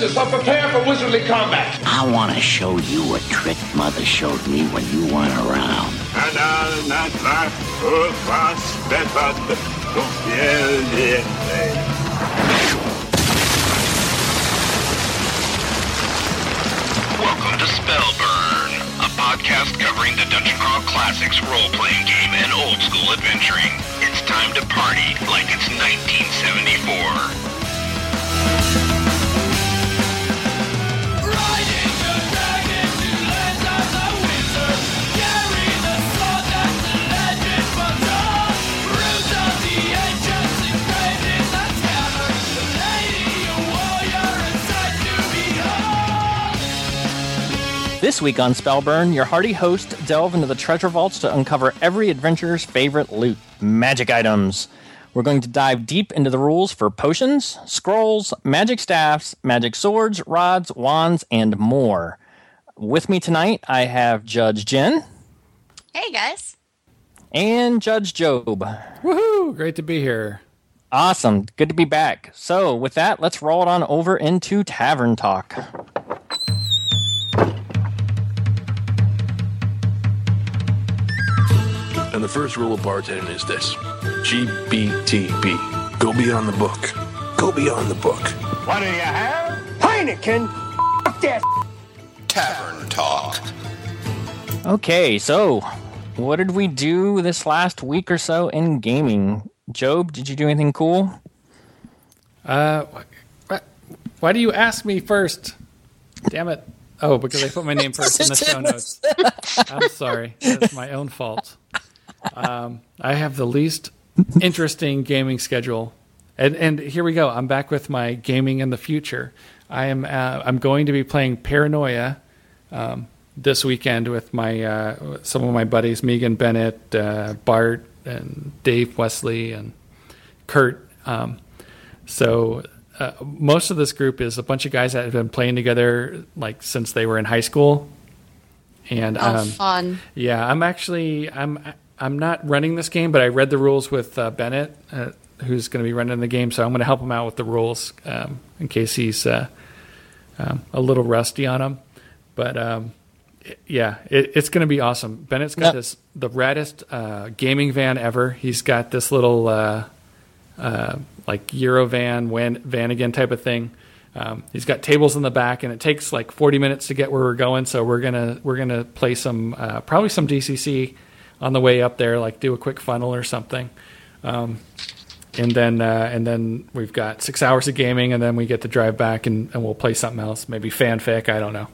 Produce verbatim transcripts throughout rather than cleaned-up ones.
yourself, prepare for wizardly combat. I want to show you a trick Mother showed me when you weren't around. And I'll not laugh or fast step out the Welcome to Spellburn, a podcast covering the Dungeon Crawl Classics role-playing game and old-school adventuring. It's time to party like it's nineteen seventy-four. This week on Spellburn, your hardy hosts delve into the treasure vaults to uncover every adventurer's favorite loot, magic items. We're going to dive deep into the rules for potions, scrolls, magic staffs, magic swords, rods, wands, and more. With me tonight, I have Judge Jen. Hey, guys. And Judge Job. Woohoo! Great to be here. Awesome. Good to be back. So, with that, let's roll it on over into Tavern Talk. And the first rule of bartending is this. G B T B. Go beyond the book. Go beyond the book. What do you have? Heineken. F that. Tavern Talk. Okay, so what did we do this last week or so in gaming? Job, did you do anything cool? Uh, why, why do you ask me first? Damn it. Oh, because I put my name first in the show notes. I'm sorry. That's my own fault. Um, I have the least interesting gaming schedule. And, and here we go. I'm back with my gaming in the future. I am uh, I'm going to be playing Paranoia um, this weekend with my uh, some of my buddies, Megan Bennett, uh, Bart, and Dave Wesley, and Kurt. Um, so uh, most of this group is a bunch of guys that have been playing together like since they were in high school. And oh, um, fun! Yeah, I'm actually I'm I'm not running this game, but I read the rules with uh, Bennett, uh, who's going to be running the game. So I'm going to help him out with the rules um, in case he's uh, um, a little rusty on them. But um, it, yeah, it, it's going to be awesome. Bennett's got yep. this the raddest uh, gaming van ever. He's got this little uh, uh, like Eurovan van, van again type of thing. Um, he's got tables in the back, and it takes like forty minutes to get where we're going. So we're gonna we're gonna play some uh, probably some D C C on the way up there, like do a quick funnel or something. Um, and then uh, and then we've got six hours of gaming, and then we get to drive back and, and we'll play something else, maybe fanfic. I don't know.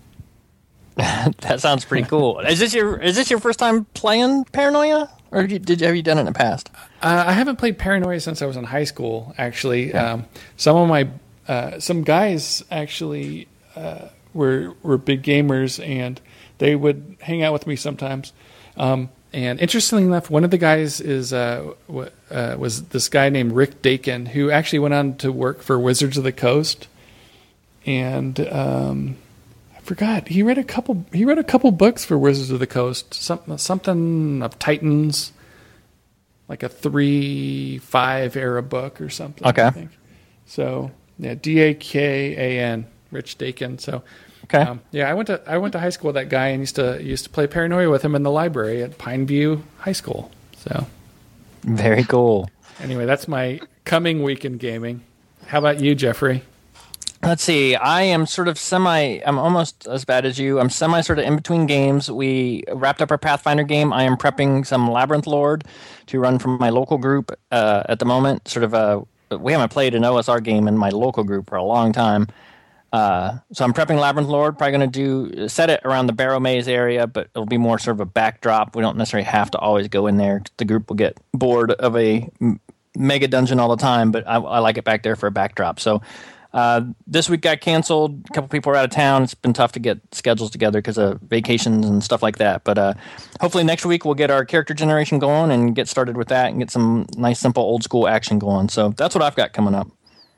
That sounds pretty cool. Is this your is this your first time playing Paranoia, or did you, did have you done it in the past? Uh, I haven't played Paranoia since I was in high school. Actually, yeah. um, some of my Uh, some guys actually uh, were were big gamers, and they would hang out with me sometimes. Um, and interestingly enough, one of the guys is uh, w- uh, was this guy named Rick Dakin, who actually went on to work for Wizards of the Coast. And um, I forgot he read a couple. He read a couple books for Wizards of the Coast. Something something of Titans, like a three five era book or something. Okay. I think. So. Yeah, D A K A N, Rich Dakin. So, okay. Um, yeah, I went to I went to high school with that guy and used to used to play Paranoia with him in the library at Pineview High School. So, very cool. Anyway, that's my coming week in gaming. How about you, Jeffrey? Let's see. I am sort of semi. I'm almost as bad as you. I'm semi sort of in between games. We wrapped up our Pathfinder game. I am prepping some Labyrinth Lord to run from my local group uh, at the moment. Sort of a. We haven't played an O S R game in my local group for a long time. Uh, so I'm prepping Labyrinth Lord, probably going to do set it around the Barrow Maze area, but it'll be more sort of a backdrop. We don't necessarily have to always go in there. The group will get bored of a mega dungeon all the time, but I, I like it back there for a backdrop. So uh, this week got canceled. A couple people are out of town. It's been tough to get schedules together because of vacations and stuff like that. But uh, hopefully next week we'll get our character generation going and get started with that and get some nice, simple, old school action going. So that's what I've got coming up.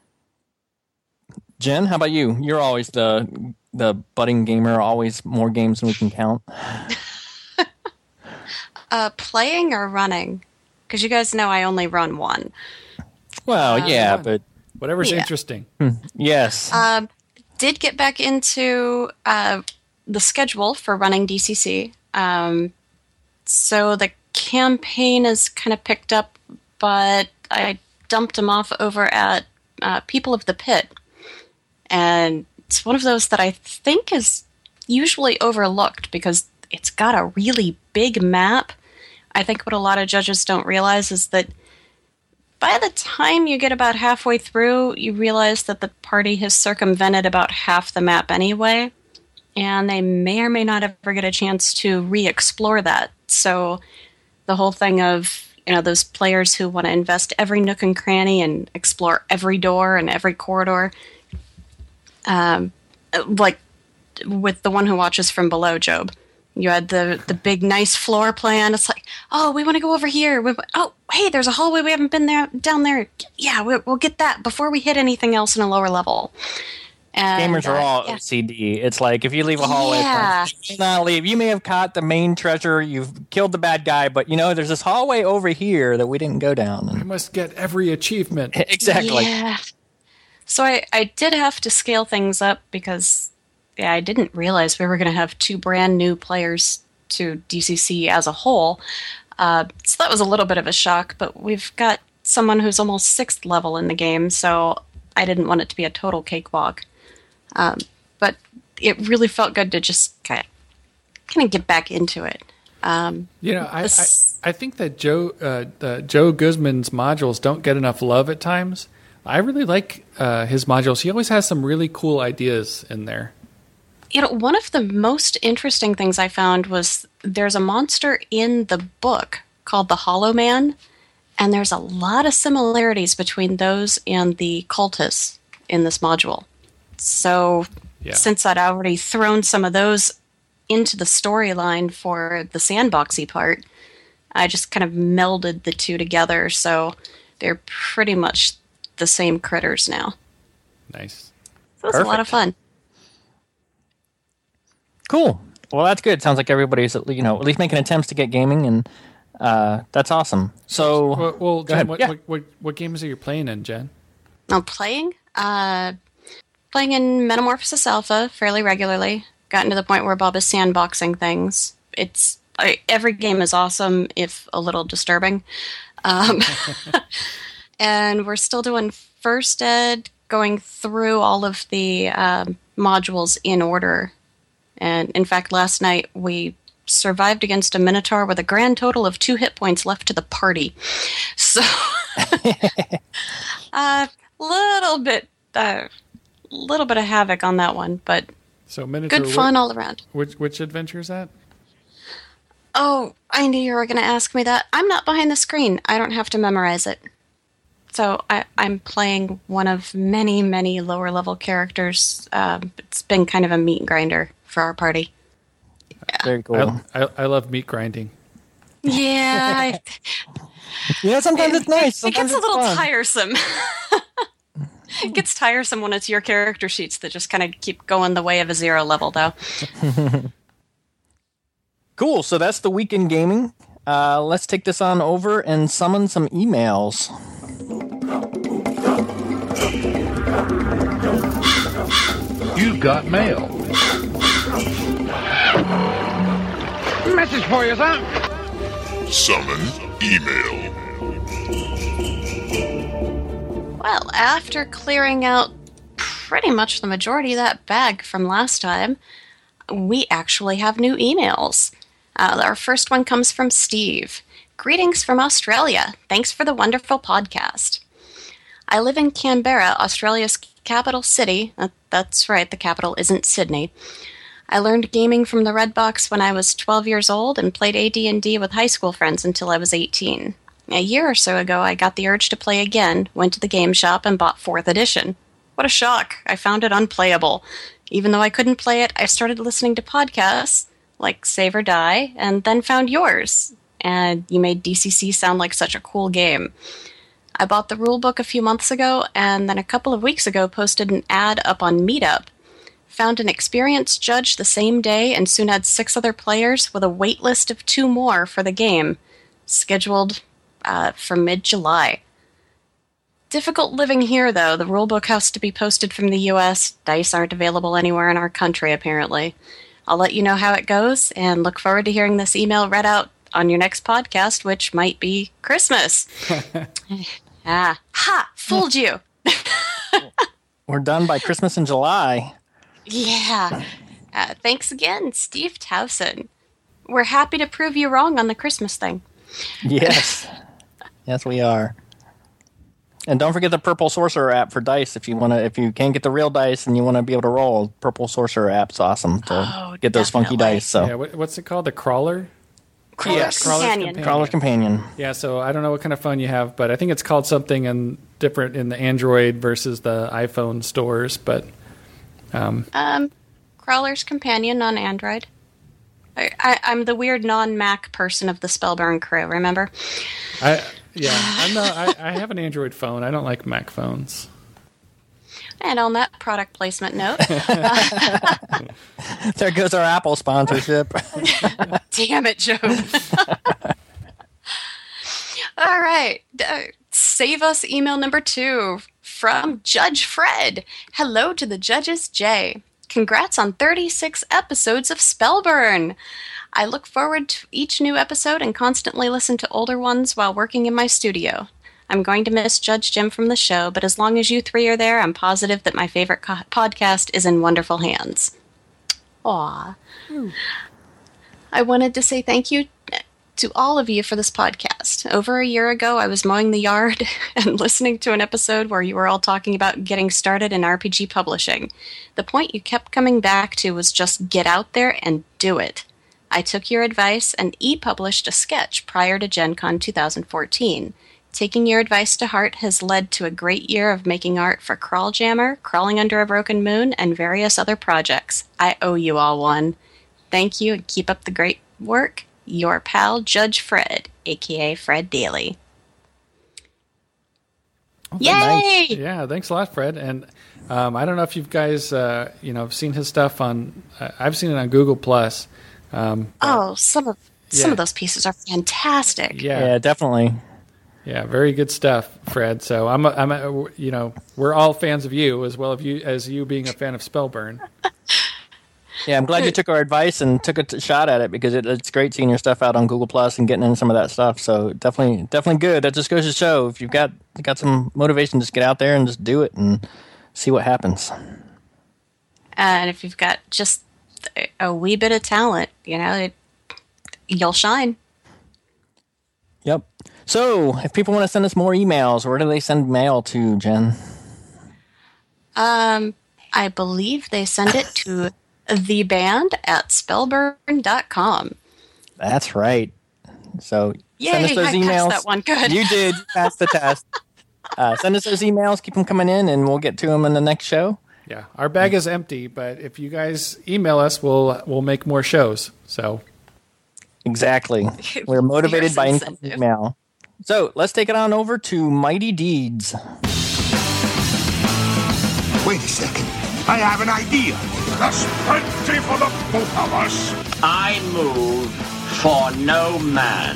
Jen, how about you? You're always the the budding gamer, always more games than we can count. uh, playing or running? Because you guys know I only run one. Well, um, yeah, but whatever's yeah. interesting. Yes. Um, did get back into uh, the schedule for running D C C. Um, so the campaign is kind of picked up, but I dumped them off over at uh, People of the Pit. And it's one of those that I think is usually overlooked because it's got a really big map. I think what a lot of judges don't realize is that by the time you get about halfway through, you realize that the party has circumvented about half the map anyway, and they may or may not ever get a chance to re-explore that. So the whole thing of, you know, those players who want to invest every nook and cranny and explore every door and every corridor, um, like with the one who watches from below, Job. You had the, the big, nice floor plan. It's like, oh, we want to go over here. We, oh, hey, there's a hallway we haven't been there down there. Yeah, we, we'll get that before we hit anything else in a lower level. And, Gamers are uh, all yeah. O C D. It's like if you leave a hallway, Yeah. it's like, you may not leave. You may have caught the main treasure. You've killed the bad guy, but you know there's this hallway over here that we didn't go down. I must get every achievement. Exactly. Yeah. So I, I did have to scale things up because yeah, I didn't realize we were going to have two brand new players to D C C as a whole. Uh, so that was a little bit of a shock, but we've got someone who's almost sixth level in the game, so I didn't want it to be a total cakewalk. Um, but it really felt good to just kind of, kind of get back into it. Um, You know, I, I this- I think that Joe uh, the Joe Guzman's modules don't get enough love at times. I really like uh, his modules. He always has some really cool ideas in there. You know, one of the most interesting things I found was there's a monster in the book called the Hollow Man, and there's a lot of similarities between those and the cultists in this module. So, Yeah. since I'd already thrown some of those into the storyline for the sandboxy part, I just kind of melded the two together, so they're pretty much the same critters now. Nice. So it's a lot of fun. Cool. Well, that's good. Sounds like everybody's, you know, at least making attempts to get gaming, and uh, that's awesome. So, Well, well go Jen, ahead. what, Yeah. what, what what games are you playing in, Jen? I'm playing, uh, playing in Metamorphosis Alpha fairly regularly. Gotten to the point where Bob is sandboxing things. It's I, every game is awesome, if a little disturbing. Um, and we're still doing First Ed, going through all of the um, modules in order. And in fact, last night we survived against a Minotaur with a grand total of two hit points left to the party. So, a uh, little bit, uh, little bit of havoc on that one, but So Minotaur, good fun all around. Which which adventure is that? Oh, I knew you were going to ask me that. I'm not behind the screen. I don't have to memorize it. So I, I'm playing one of many, many lower level characters. Um, it's been kind of a meat grinder for our party. Very cool. I, I, I love meat grinding. Yeah, I, yeah, sometimes it's nice. it Sometimes gets a it's little fun. tiresome. It gets tiresome when it's your character sheets that just kind of keep going the way of a zero level, though. Cool. So that's the week in gaming. Uh, let's take this on over and summon some emails. You've got mail. Message for you, sir. Summon email. Well, after clearing out pretty much the majority of that bag from last time, we actually have new emails. Uh, our first one comes from Steve. Greetings from Australia. Thanks for the wonderful podcast. I live in Canberra, Australia's capital city. Uh, that's right, the capital isn't Sydney. I learned gaming from the Red Box when I was twelve years old and played A D and D with high school friends until I was eighteen. A year or so ago, I got the urge to play again, went to the game shop, and bought fourth edition. What a shock. I found it unplayable. Even though I couldn't play it, I started listening to podcasts, like Save or Die, and then found yours. And you made D C C sound like such a cool game. I bought the rulebook a few months ago, and then a couple of weeks ago posted an ad up on Meetup. Found an experienced judge the same day, and soon had six other players with a wait list of two more for the game, scheduled uh, for mid-July. difficult living here, though. The rulebook has to be posted from the U S. Dice aren't available anywhere in our country, apparently. I'll let you know how it goes, and look forward to hearing this email read out on your next podcast, which might be Christmas. ah, ha! Fooled you! We're done by Christmas in July. Yeah. Uh, thanks again, Steve Towson. We're happy to prove you wrong on the Christmas thing. Yes. Yes, we are. And don't forget the Purple Sorcerer app for dice. If you want to, if you can't get the real dice and you want to be able to roll, Purple Sorcerer app's awesome to oh, get those definitely. funky dice. So, Yeah, what, what's it called? The Crawler? Crawler's Yes. Companion. Companion. Crawler's Companion. Yeah, so I don't know what kind of phone you have, but I think it's called something and different in the Android versus the iPhone stores. But um, Um, Crawler's Companion on Android. I, I, I'm the weird non-Mac person of the Spellburn crew, remember? I yeah, I'm not. I, I have an Android phone. I don't like Mac phones. And on that product placement note, There goes our Apple sponsorship. damn it, Joe. All right. Uh, save us email number two from Judge Fred. Hello to the judges, Jay. Congrats on thirty-six episodes of Spellburn. I look forward to each new episode and constantly listen to older ones while working in my studio. I'm going to miss Judge Jim from the show, but as long as you three are there, I'm positive that my favorite co- podcast is in wonderful hands. Aw. I wanted to say thank you to all of you for this podcast. Over a year ago, I was mowing the yard and listening to an episode where you were all talking about getting started in R P G publishing. The point you kept coming back to was just get out there and do it. I took your advice and e-published a sketch prior to Gen Con twenty fourteen. Taking your advice to heart has led to a great year of making art for Crawljammer, Crawling Under a Broken Moon, and various other projects. I owe you all one. Thank you and keep up the great work. Your pal, Judge Fred, a k a. Fred Daly. Yay! nice. Yeah, thanks a lot, Fred. And um, I don't know if you guys, uh, you know, have seen his stuff on. Uh, I've seen it on Google Plus. Um, Oh, some of some Yeah. of those pieces are fantastic. yeah, Yeah, definitely. yeah, very good stuff, Fred. So I'm, a, I'm, a, you know, we're all fans of you as well as you as you being a fan of Spellburn. Yeah, I'm glad you took our advice and took a t- shot at it because it, it's great seeing your stuff out on Google Plus and getting into some of that stuff. So definitely, definitely good. That just goes to show if you've got got some motivation, just get out there and just do it and see what happens. And if you've got just a wee bit of talent, you know, it, you'll shine. Yep. So if people want to send us more emails, where do they send mail to, Jen? Um, I believe they send it to the band at spellburn dot com. That's right. So Yay, send us those I emails. passed that one. Good. You did. You passed the test. Uh, send us those emails. Keep them coming in, and we'll get to them in the next show. Yeah, our bag is empty, but if you guys email us, we'll we'll make more shows. So Exactly. We're motivated Here's by incentive. email. So let's take it on over to Mighty Deeds. Wait a second. I have an idea. There's plenty for the both of us. I move for no man.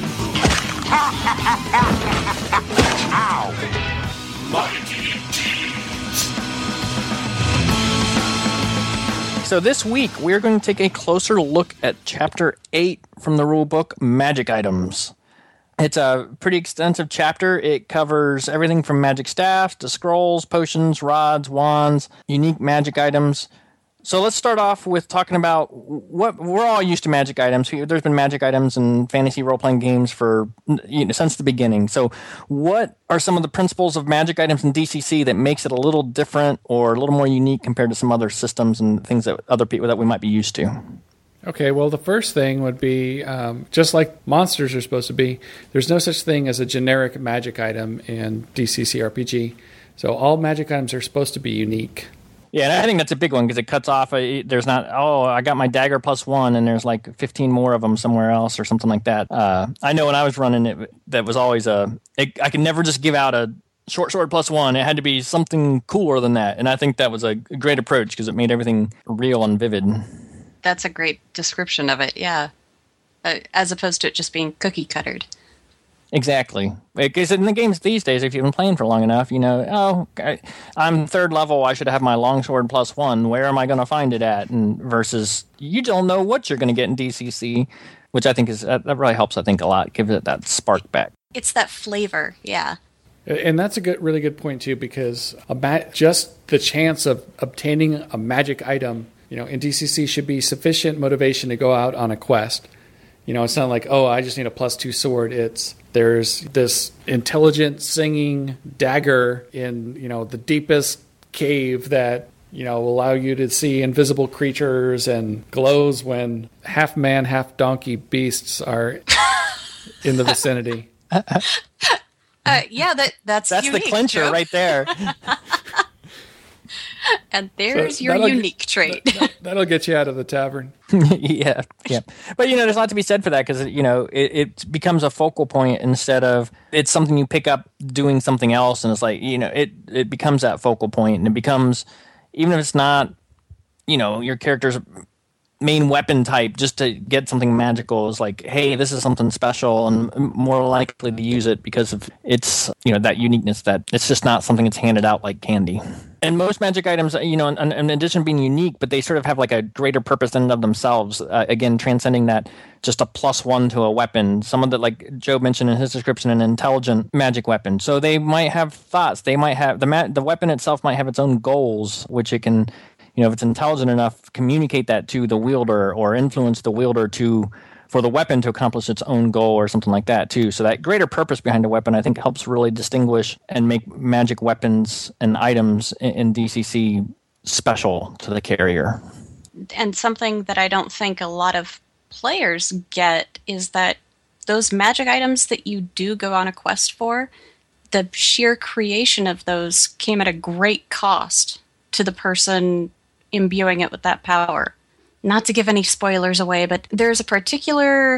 So this week, we're going to take a closer look at Chapter eight from the rulebook, Magic Items. It's a pretty extensive chapter. It covers everything from magic staffs to scrolls, potions, rods, wands, unique magic items. So let's start off with talking about what we're all used to magic items. There's been magic items in fantasy role-playing games for you know, since the beginning. So what are some of the principles of magic items in D C C that makes it a little different or a little more unique compared to some other systems and things that other people that we might be used to? Okay, well, the first thing would be, um, just like monsters are supposed to be, there's no such thing as a generic magic item in D C C R P G. So all magic items are supposed to be unique. Yeah, and I think that's a big one because it cuts off. A, there's not, oh, I got my dagger plus one, and there's like fifteen more of them somewhere else or something like that. Uh, I know when I was running it, that was always a, it, I could never just give out a short sword plus one. It had to be something cooler than that. And I think that was a great approach because it made everything real and vivid. That's a great description of it, yeah. Uh, as opposed to it just being cookie cuttered. Exactly. Because in the games these days, if you've been playing for long enough, you know, oh, I, I'm third level, I should have my longsword plus one. Where am I going to find it at? And versus, you don't know what you're going to get in D C C, which I think is that really helps. I think a lot, gives it that spark back. It's that flavor, yeah. And that's a good, really good point too, because a ma- just the chance of obtaining a magic item, you know, in D C C should be sufficient motivation to go out on a quest. You know, it's not like, oh, I just need a plus two sword. It's there's this intelligent singing dagger in, you know, the deepest cave that, you know, will allow you to see invisible creatures and glows when half man, half donkey beasts are in the vicinity. Uh, yeah, that that's that's unique, the clincher Joe. right there. And there's So your that'll unique get, trait. That, that'll get you out of the tavern. yeah, yeah. But, you know, there's a lot to be said for that because, you know, it, it becomes a focal point instead of it's something you pick up doing something else. And it's like, you know, it, it becomes that focal point and it becomes, even if it's not, you know, your character's main weapon type, just to get something magical is like, hey, this is something special and more likely to use it because of its, you know, that uniqueness that it's just not something that's handed out like candy. And most magic items, you know, in, in addition to being unique, but they sort of have like a greater purpose in and of themselves. Uh, again, transcending that just a plus one to a weapon. Some of the, like Joe mentioned in his description, an intelligent magic weapon. So they might have thoughts. They might have the ma- the weapon itself might have its own goals, which it can, you know, if it's intelligent enough, communicate that to the wielder or influence the wielder to for the weapon to accomplish its own goal or something like that too. So that greater purpose behind a weapon, I think, helps really distinguish and make magic weapons and items in, in D C C special to the carrier. And something that I don't think a lot of players get is that those magic items that you do go on a quest for, the sheer creation of those came at a great cost to the person imbuing it with that power. Not to give any spoilers away, but there's a particular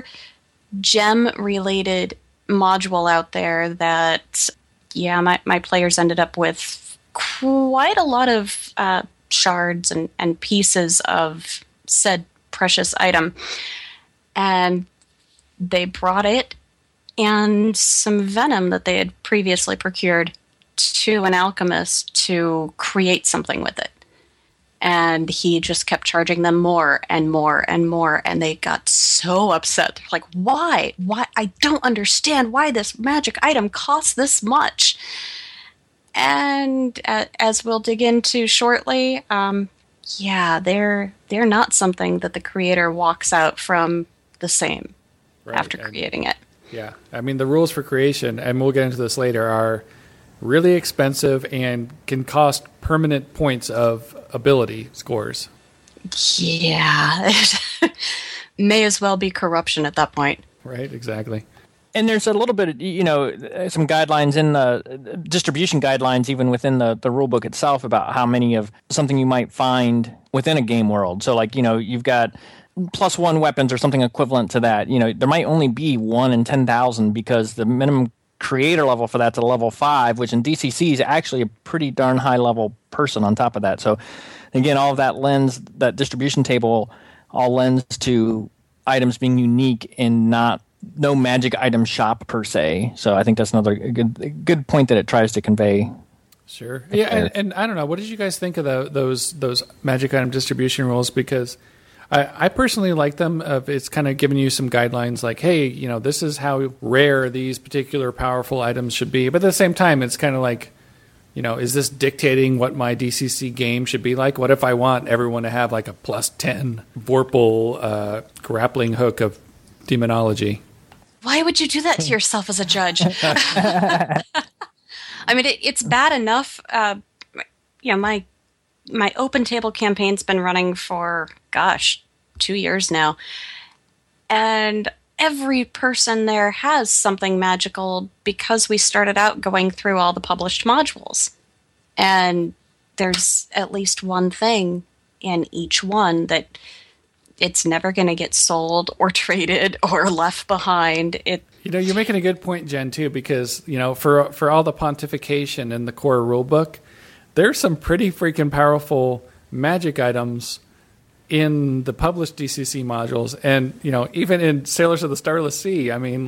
gem-related module out there that, yeah, my, my players ended up with quite a lot of uh, shards and, and pieces of said precious item. And they brought it and some venom that they had previously procured to an alchemist to create something with it. And he just kept charging them more and more and more. And they got so upset. Like, why? Why? I don't understand why this magic item costs this much. And uh, as we'll dig into shortly, um, yeah, they're they're not something that the creator walks out from the same Right, after and- creating it. Yeah. I mean, the rules for creation, and we'll get into this later, are really expensive and can cost permanent points of ability scores. Yeah. May as well be corruption at that point. Right, exactly. And there's a little bit, you know, some guidelines in the distribution guidelines, even within the, the rule book itself, about how many of something you might find within a game world. So, like, you know, you've got plus one weapons or something equivalent to that. You know, there might only be one in ten thousand because the minimum creator level for that's a level five, which in D C C is actually a pretty darn high level person on top of that. So, again, all of that lends, that distribution table all lends to items being unique and not no magic item shop per se. So I think that's another good good point that it tries to convey. Sure. Yeah, and, and I don't know. What did you guys think of the, those those magic item distribution rules? Because I, I personally like them. Uh, it's kind of giving you some guidelines like, hey, you know, this is how rare these particular powerful items should be. But at the same time, it's kind of like, you know, is this dictating what my D C C game should be like? What if I want everyone to have like a plus ten Vorpal uh, grappling hook of demonology? Why would you do that to yourself as a judge? I mean, it, it's bad enough. Uh, you know, my my open table campaign's been running for, gosh, two years now. And every person there has something magical because we started out going through all the published modules. And there's at least one thing in each one that it's never going to get sold or traded or left behind. It, You know, you're making a good point, Jen, too, because, you know, for for all the pontification in the core rulebook, there's some pretty freaking powerful magic items in the published D C C modules. And, you know, even in Sailors of the Starless Sea, I mean, like,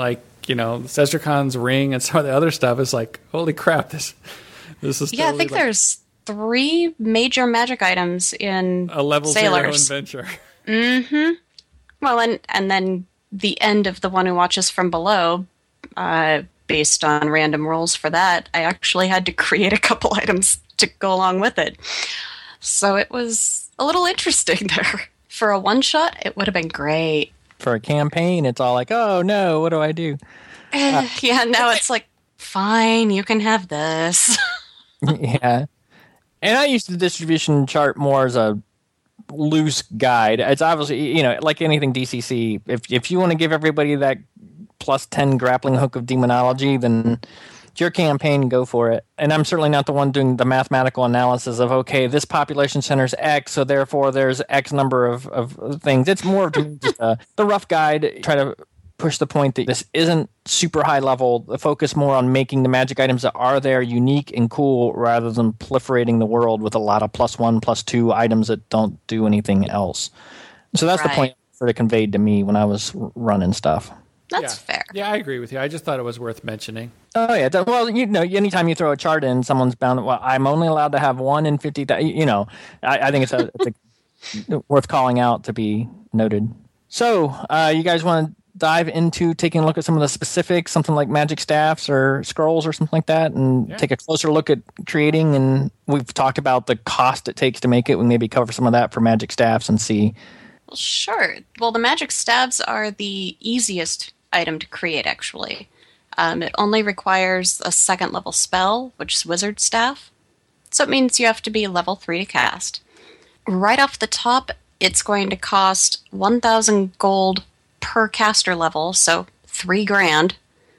you know, Cedric's ring and some of the other stuff is like, holy crap, this this is Yeah, totally I think like there's three major magic items in a level Sailors. zero adventure. Mm-hmm. Well, and, and then the end of The One Who Watches from Below, uh, based on random rules for that, I actually had to create a couple items to go along with it. So it was a little interesting there. For a one-shot, it would have been great. For a campaign, it's all like, oh no, what do I do? Uh, yeah, now it's like, fine, you can have this. Yeah. And I used the distribution chart more as a loose guide. It's obviously, you know, like anything D C C, if if you want to give everybody that plus ten grappling hook of demonology, then it's your campaign, go for it. And I'm certainly not the one doing the mathematical analysis of, okay, this population center is X, so therefore there's X number of, of things. It's more of just uh, the rough guide, try to push the point that this isn't super high level, the focus more on making the magic items that are there unique and cool rather than proliferating the world with a lot of plus one, plus two items that don't do anything else. So that's Right. the point sort of conveyed to me when I was running stuff. That's yeah. fair. Yeah, I agree with you. I just thought it was worth mentioning. Oh yeah, that, well, you know, anytime you throw a chart in, someone's bound. Well, I'm only allowed to have one in fifty. You know, I, I think it's, a, it's a, worth calling out to be noted. So, uh, you guys want to dive into taking a look at some of the specifics, something like magic staffs or scrolls or something like that, and Yeah. take a closer look at creating? And we've talked about the cost it takes to make it. We maybe cover some of that for magic staffs and see. Well, sure. Well, the magic staves are the easiest item to create, actually. Um, it only requires a second level spell, which is Wizard Staff. So it means you have to be level three to cast. Right off the top, it's going to cost one thousand gold per caster level, so three grand,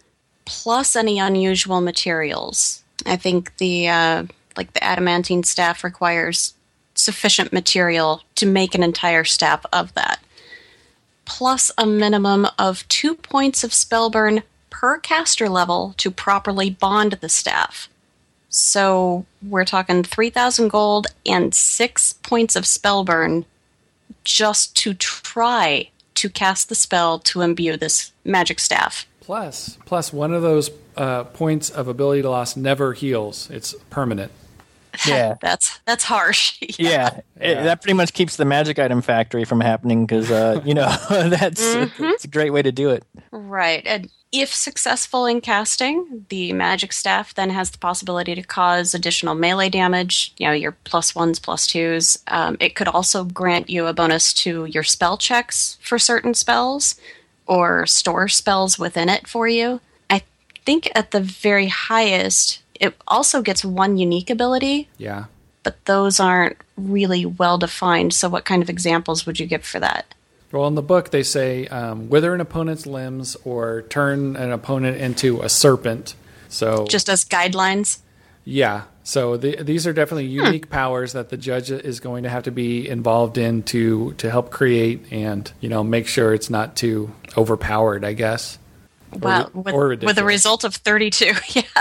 plus any unusual materials. I think the uh, like the adamantine staff requires sufficient material to make an entire staff of that, plus a minimum of two points of spell burn per caster level to properly bond the staff. So we're talking three thousand gold and six points of spell burn just to try to cast the spell to imbue this magic staff. Plus, plus one of those uh, points of ability to loss never heals. It's permanent. Yeah. That's that's harsh. Yeah, It, that pretty much keeps the magic item factory from happening because, uh, you know, that's Mm-hmm. it's a great way to do it. Right. And if successful in casting, the magic staff then has the possibility to cause additional melee damage, you know, your plus ones, plus twos. Um, it could also grant you a bonus to your spell checks for certain spells or store spells within it for you. I think at the very highest, it also gets one unique ability, Yeah. but those aren't really well defined. So what kind of examples would you give for that? Well, in the book, they say um, wither an opponent's limbs or turn an opponent into a serpent. So Just as guidelines? yeah. So the, these are definitely unique powers that the judge is going to have to be involved in to, to help create and, you know, make sure it's not too overpowered, I guess. Wow, Or, with, or with a ridiculous. result of thirty-two,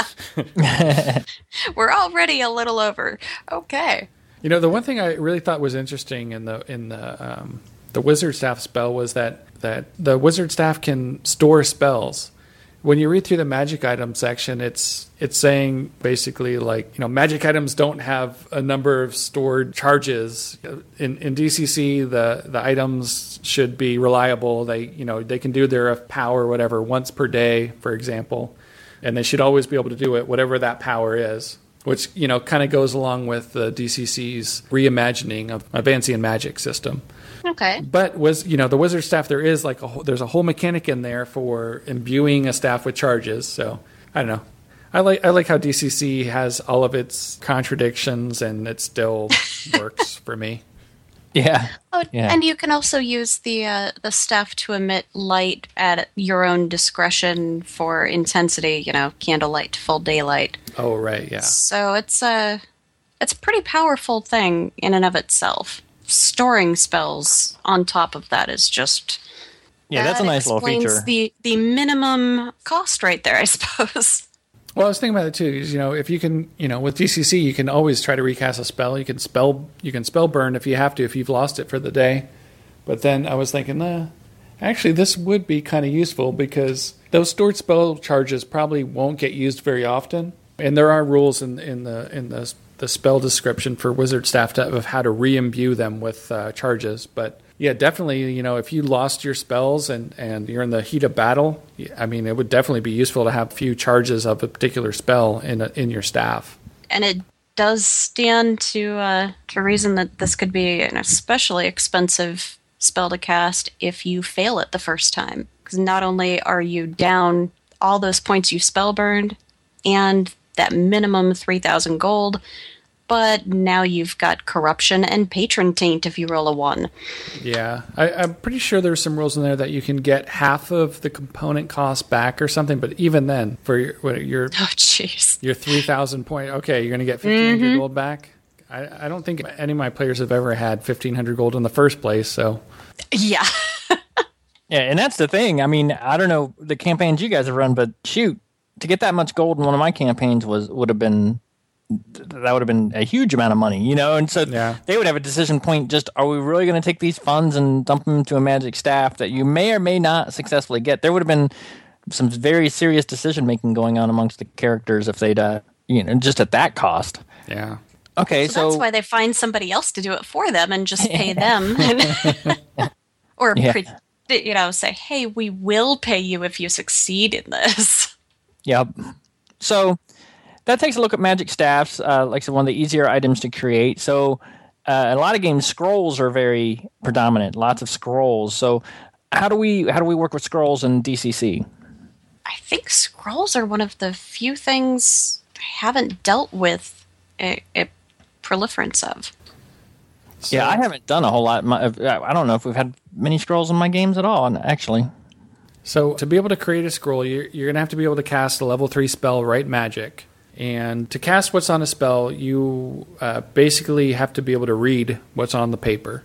yeah. We're already a little over. Okay. You know, the one thing I really thought was interesting in the in the um, the wizard staff spell was that that the wizard staff can store spells. When you read through the magic item section, it's it's saying basically like, you know, magic items don't have a number of stored charges. In in D C C, the the items should be reliable. They, you know, they can do their power whatever once per day, for example, and they should always be able to do it whatever that power is. Which, you know, kind of goes along with the D C C's reimagining of a Vancian magic system. Okay. But was you know the wizard staff, there is like a whole, there's a whole mechanic in there for imbuing a staff with charges. So I don't know. I like I like how D C C has all of its contradictions and it still works for me. Yeah. Oh, Yeah. and you can also use the uh, the staff to emit light at your own discretion for intensity. You know, candlelight to full daylight. Oh right, yeah. So it's a it's a pretty powerful thing in and of itself. Storing spells on top of that is just Yeah, that's a that nice little explains feature. The the minimum cost right there, I suppose. Well, I was thinking about it too. Is, you know, if you can, you know, with D C C, you can always try to recast a spell. You can spell, you can spell burn if you have to, if you've lost it for the day. But then I was thinking, nah, actually, this would be kind of useful because Those stored spell charges probably won't get used very often, and there are rules in in the in the the spell description for wizard staff to, of how to re-imbue them with uh, charges. But yeah, definitely, you know, if you lost your spells and and you're in the heat of battle, I mean, it would definitely be useful to have a few charges of a particular spell in a, in your staff. And it does stand to uh, to reason that this could be an especially expensive spell to cast if you fail it the first time. Because not only are you down all those points you spell burned and that minimum three thousand gold, but now you've got corruption and patron taint if you roll a one. Yeah, I, I'm pretty sure there's some rules in there that you can get half of the component cost back or something, but even then, for your, what, your, oh, jeez. your three thousand point, okay, you're going to get fifteen hundred mm-hmm. gold back? I, I don't think any of my players have ever had fifteen hundred gold in the first place, so... Yeah. Yeah, and that's the thing. I mean, I don't know the campaigns you guys have run, but shoot, to get that much gold in one of my campaigns was would have been that would have been a huge amount of money, you know. And so yeah. they would have a decision point: just are we really going to take these funds and dump them into a magic staff that you may or may not successfully get? There would have been some very serious decision making going on amongst the characters if they'd, uh, you know, just at that cost. Yeah. Okay, so, so that's why they find somebody else to do it for them and just pay them, or yeah. pre- you know, say, "Hey, we will pay you if you succeed in this." Yep. So that takes a look at magic staffs, uh, like I said, one of the easier items to create. So uh, in a lot of games, scrolls are very predominant. Lots of scrolls. So how do we how do we work with scrolls in D C C? I think scrolls are one of the few things I haven't dealt with a, a proliferance of. So, yeah, I haven't done a whole lot. I don't know if we've had many scrolls in my games at all, actually. So to be able to create a scroll, you're, you're going to have to be able to cast a level three spell, Write Magic. And to cast what's on a spell, you uh, basically have to be able to read what's on the paper.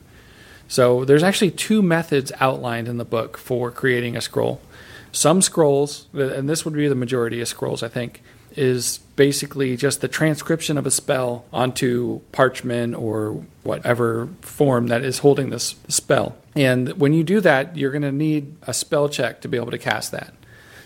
So there's actually two methods outlined in the book for creating a scroll. Some scrolls, and this would be the majority of scrolls, I think, is basically just the transcription of a spell onto parchment or whatever form that is holding this spell. And when you do that, you're going to need a spell check to be able to cast that.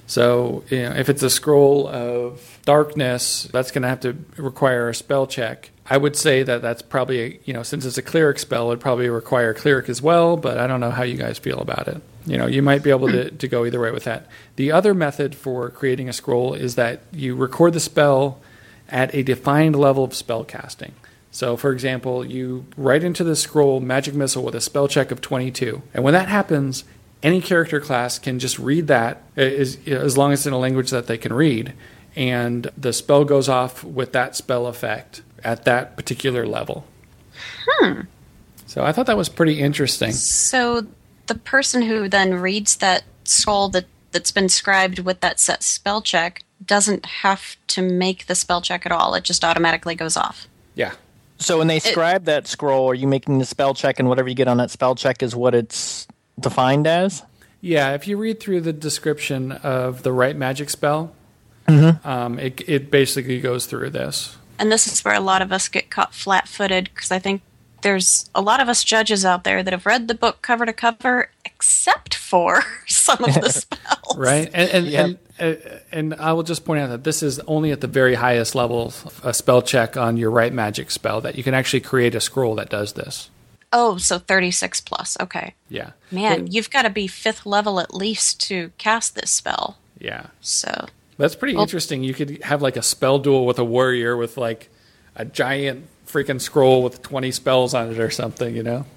So, you know, if it's a scroll of darkness, that's going to have to require a spell check. I would say that that's probably, a, you know, since it's a cleric spell, it would probably require cleric as well, but I don't know how you guys feel about it. You know, you might be able to, to go either way with that. The other method for creating a scroll is that you record the spell at a defined level of spell casting. So, for example, you write into the scroll Magic Missile with a spell check of twenty-two. And when that happens, any character class can just read that, as, as long as it's in a language that they can read, and the spell goes off with that spell effect at that particular level. Hmm. So I thought that was pretty interesting. So the person who then reads that scroll that, that's been scribed with that set spell check doesn't have to make the spell check at all. It just automatically goes off. Yeah. So when they scribe it, that scroll, are you making the spell check, and whatever you get on that spell check is what it's defined as? Yeah, if you read through the description of the Write Magic spell, mm-hmm. um, it, it basically goes through this. And this is where a lot of us get caught flat-footed, because I think there's a lot of us judges out there that have read the book cover to cover, except for some of the spells. Right, and and, yep. and and and I will just point out that this is only at the very highest level, a spell check on your Write Magic spell, that you can actually create a scroll that does this. Oh, so thirty-six plus. Okay. Yeah. Man, but, you've got to be fifth level at least to cast this spell. Yeah. So that's pretty well, interesting. You could have like a spell duel with a warrior with like a giant freaking scroll with twenty spells on it or something, you know?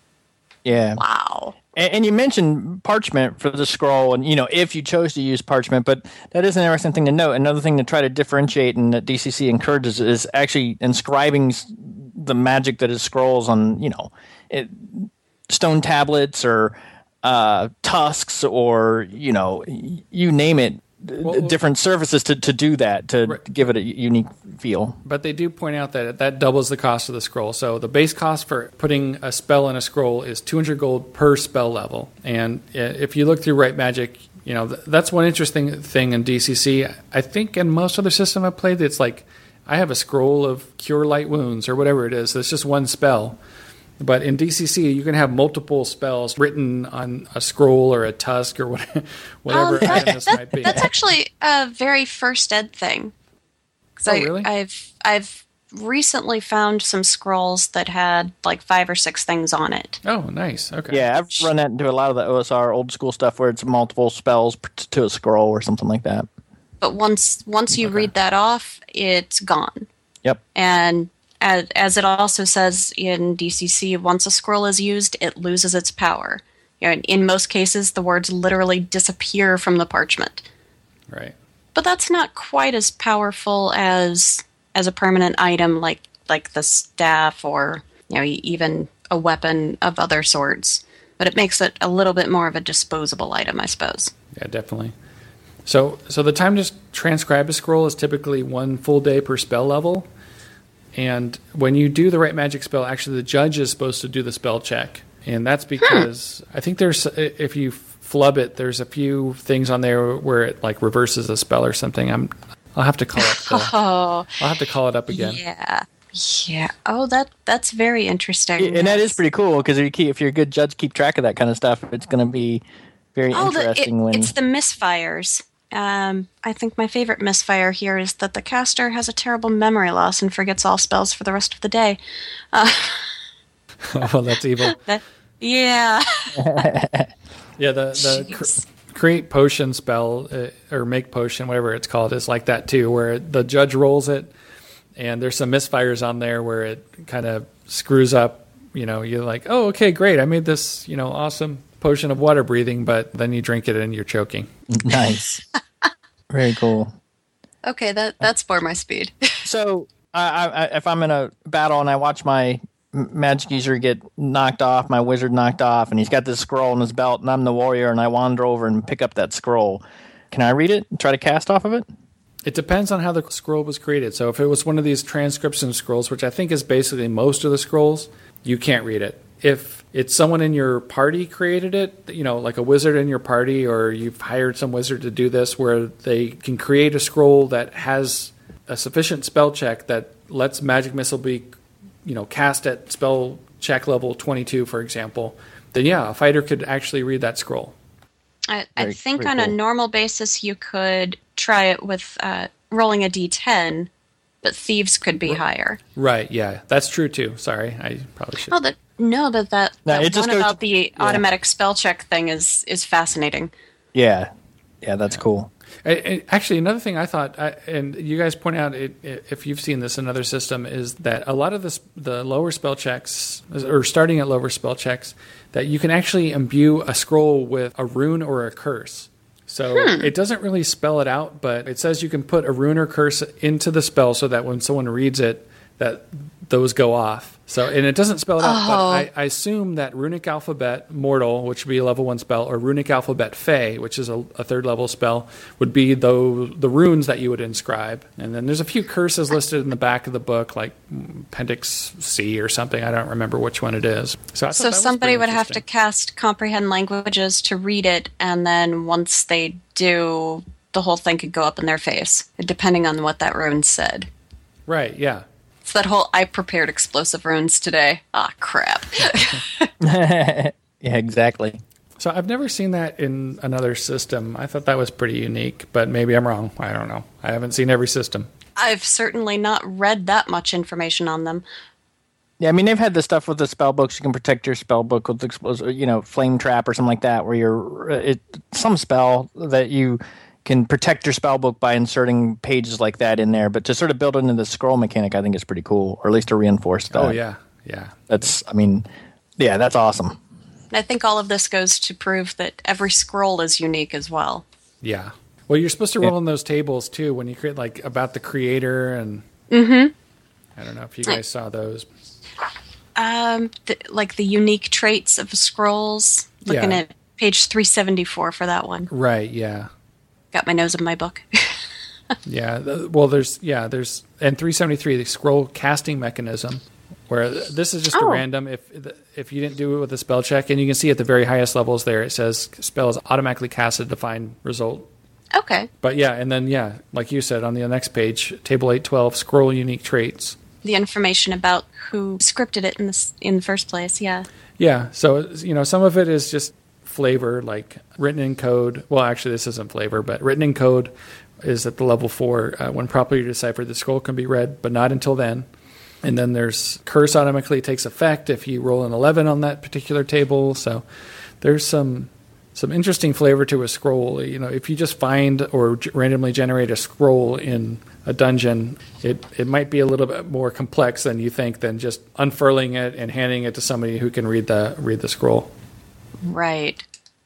Yeah. Wow. And, and you mentioned parchment for the scroll, and, you know, if you chose to use parchment, but that is an interesting thing to note. Another thing to try to differentiate and that D C C encourages is actually inscribing the magic that is scrolls on, you know, it, stone tablets or uh, tusks or, you know, you name it. Well, different surfaces to, to do that, to right. give it a unique feel. But they do point out that that doubles the cost of the scroll. So the base cost for putting a spell in a scroll is two hundred gold per spell level. And if you look through Write Magic, you know, that's one interesting thing in D C C. I think in most other systems I've played, it's like I have a scroll of Cure Light Wounds or whatever it is. It's just one spell. But in D C C, you can have multiple spells written on a scroll or a tusk or whatever, whatever Um, that- item this that- might be. That's actually a very first ed thing. 'Cause Oh, I, really? I've I've recently found some scrolls that had like five or six things on it. Oh, nice. Okay. Yeah, I've run that into a lot of the O S R old school stuff where it's multiple spells p- to a scroll or something like that. But once once you Okay. read that off, it's gone. Yep. And as, as it also says in D C C, once a scroll is used, it loses its power. You know, in most cases, the words literally disappear from the parchment. Right. But that's not quite as powerful as as a permanent item like like the staff or you know even a weapon of other sorts. But it makes it a little bit more of a disposable item, I suppose. Yeah, definitely. So, so the time to transcribe a scroll is typically one full day per spell level. And when you do the right magic spell, actually the judge is supposed to do the spell check. And that's because I think there's, if you flub it, there's a few things on there where it like reverses a spell or something. I'm, I'll have to call up. The, Oh, I'll have to call it up again. yeah. Yeah. Oh, that that's very interesting. And that is pretty cool because if, you keep- if you're a good judge, keep track of that kind of stuff. It's going to be very Oh, the, it, interesting when. it's the misfires. Um, I think my favorite misfire here is that the caster has a terrible memory loss and forgets all spells for the rest of the day. Uh, Oh, that's evil. that, yeah. Yeah, the, the Jeez. cr- create potion spell uh, or make potion, whatever it's called, is like that too, where the judge rolls it, and there's some misfires on there where it kind of screws up. You know, you're like, oh, okay, great, I made this, you know, awesome potion of water breathing, but then you drink it and you're choking. Nice. Very cool. Okay, that that's for my speed. So, I, I, if I'm in a battle and I watch my m- magic user get knocked off, my wizard knocked off, and he's got this scroll in his belt, and I'm the warrior, and I wander over and pick up that scroll, can I read it and try to cast off of it? It depends on how the scroll was created. So if it was one of these transcription scrolls, which I think is basically most of the scrolls, you can't read it. If it's someone in your party created it, you know, like a wizard in your party, or you've hired some wizard to do this, where they can create a scroll that has a sufficient spell check that lets Magic Missile be, you know, cast at spell check level twenty-two, for example, then yeah, a fighter could actually read that scroll. I, I Very- think very on a cool. normal basis you could try it with uh, rolling a d ten, but thieves could be higher. Right, yeah, that's true too. Sorry, I probably should. Oh, that no, that that, No, that it just one goes- about the automatic spell check thing is is fascinating. Yeah. Yeah, that's cool. And- and Actually, another thing I thought, I- and you guys point out it, it, if you've seen this in another system, is that a lot of this, the lower spell checks, or starting at lower spell checks, that you can actually imbue a scroll with a rune or a curse. So it doesn't really spell it out, but it says you can put a rune or curse into the spell so that when someone reads it, that those go off. So, and it doesn't spell it out, but I, I assume that Runic Alphabet Mortal, which would be a level one spell, or Runic Alphabet Fey, which is a, a third level spell, would be those, the runes that you would inscribe. And then there's a few curses listed in the back of the book, like Appendix C or something. I don't remember which one it is. So, I thought So that was somebody pretty would have to interesting. cast comprehend languages to read it, and then once they do, the whole thing could go up in their face, depending on what that rune said. Right, yeah. It's that whole I prepared explosive runes today. Ah, crap. Yeah, exactly. So I've never seen that in another system. I thought that was pretty unique, but maybe I'm wrong. I don't know. I haven't seen every system. I've certainly not read that much information on them. Yeah, I mean, they've had the stuff with the spell books. You can protect your spell book with explosive, you know, flame trap or something like that, where you're it, some spell that you can protect your spell book by inserting pages like that in there. But to sort of build it into the scroll mechanic, I think is pretty cool, or at least to reinforce that. Oh, yeah. Yeah. That's, I mean, yeah, that's awesome. I think all of this goes to prove that every scroll is unique as well. Yeah. Well, you're supposed to roll Yeah. in those tables, too, when you create, like, about the creator and... Mm-hmm. I don't know if you guys saw those. Um, th- like the unique traits of scrolls. Looking Yeah. at page three seventy-four for that one. Right, yeah. Got my nose in my book. Yeah. the- Well, there's... Yeah, there's... And three seventy-three, the scroll casting mechanism, where this is just a Oh. random, if if you didn't do it with a spell check, and you can see at the very highest levels there, it says spell is automatically casted to find result. Okay. But yeah, and then, yeah, like you said, on the next page, table eight twelve, scroll unique traits. the information about who scripted it in the in the first place. Yeah. Yeah. So you know, some of it is just flavor, like written in code. Well, actually, this isn't flavor, but written in code is at the level four. Uh, when properly deciphered, the scroll can be read, but not until then. And then there's curse automatically takes effect if you roll an eleven on that particular table. So there's some some interesting flavor to a scroll. You know, if you just find or g- randomly generate a scroll in a dungeon, it, it might be a little bit more complex than you think than just unfurling it and handing it to somebody who can read the read the scroll. Right.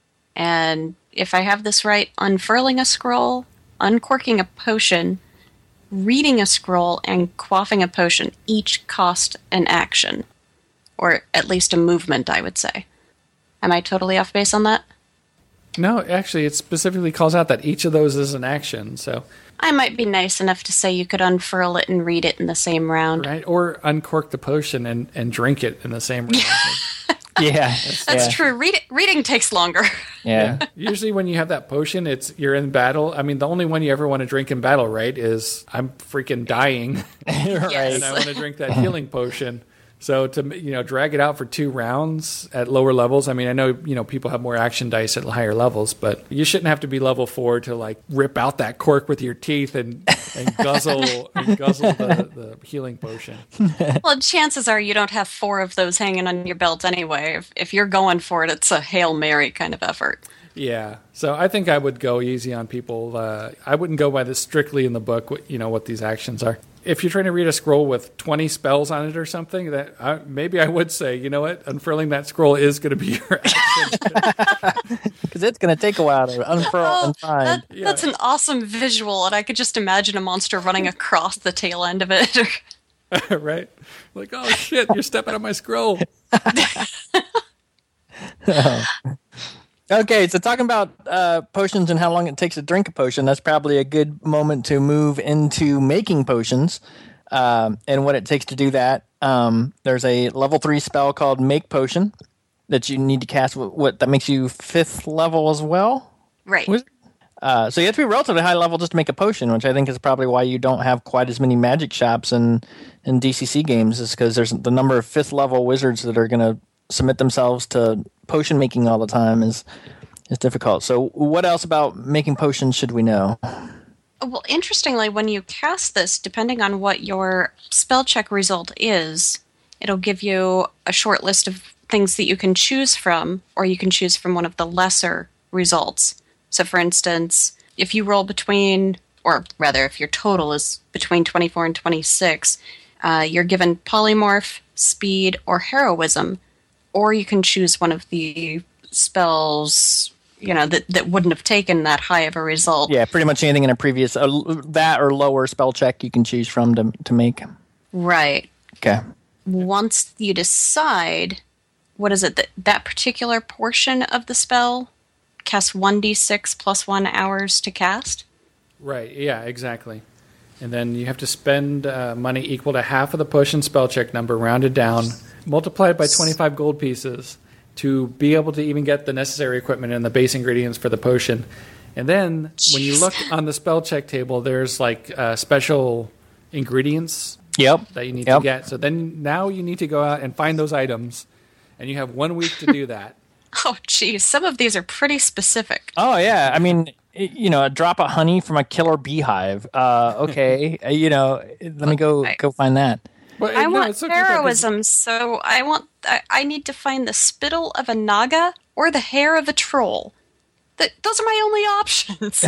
And if I have this right, unfurling a scroll, uncorking a potion, reading a scroll, and quaffing a potion each cost an action. Or at least a movement, I would say. Am I totally off base on that? No, actually, it specifically calls out that each of those is an action. So I might be nice enough to say you could unfurl it and read it in the same round. Right, or uncork the potion and, and drink it in the same round. Yeah, That's yeah. true. Read, reading takes longer. Yeah. Yeah. Usually when you have that potion, it's you're in battle. I mean, the only one you ever want to drink in battle, right, is I'm freaking dying. Right. And I want to drink that healing potion. So to, you know, drag it out for two rounds at lower levels. I mean, I know, you know, people have more action dice at higher levels, but you shouldn't have to be level four to like rip out that cork with your teeth and, and guzzle and guzzle the, the healing potion. Well, chances are you don't have four of those hanging on your belt anyway. If, if you're going for it, it's a Hail Mary kind of effort. Yeah. So I think I would go easy on people. Uh, I wouldn't go by this strictly in the book, what, you know, what these actions are. If you're trying to read a scroll with twenty spells on it or something, that I, maybe I would say, you know what, unfurling that scroll is going to be your action. Because it's going to take a while to unfurl Oh, and find. that, that's an awesome visual, and I could just imagine a monster running across the tail end of it. Right? Like, oh shit, you're stepping on my scroll. Okay, so talking about uh, potions and how long it takes to drink a potion, that's probably a good moment to move into making potions um, and what it takes to do that. Um, there's a level three spell called Make Potion that you need to cast. What, what that makes you fifth level as well? Right. Was- Uh, so you have to be relatively high level just to make a potion, which I think is probably why you don't have quite as many magic shops in, in D C C games, is because there's the number of fifth level wizards that are going to submit themselves to potion making all the time is is difficult. So what else about making potions should we know? Well, interestingly, when you cast this, depending on what your spell check result is, it'll give you a short list of things that you can choose from, or you can choose from one of the lesser results. So, for instance, if you roll between, or rather, if your total is between twenty-four and twenty-six, uh, you're given polymorph, speed, or heroism, or you can choose one of the spells, you know, that, that wouldn't have taken that high of a result. Yeah, pretty much anything in a previous, uh, that or lower spell check you can choose from to, to make. Right. Okay. Once you decide, what is it, that that particular portion of the spell casts one d six plus one hours to cast? Right, yeah, exactly. And then you have to spend uh, money equal to half of the potion spell check number, rounded down, multiplied by twenty-five gold pieces to be able to even get the necessary equipment and the base ingredients for the potion. And then when you look on the spell check table, there's like uh, special ingredients Yep. that you need Yep. to get. So then now you need to go out and find those items, and you have one week to do that. Oh, geez. Some of these are pretty specific. Oh, yeah. I mean, it- you know, a drop of honey from a killer beehive. Uh, okay. Uh, you know, let me go Right. go find that. But I no, want it's okay, though, 'cause- heroism, so I want. I, I need to find the spittle of a naga or the hair of a troll. Th- those are my only options.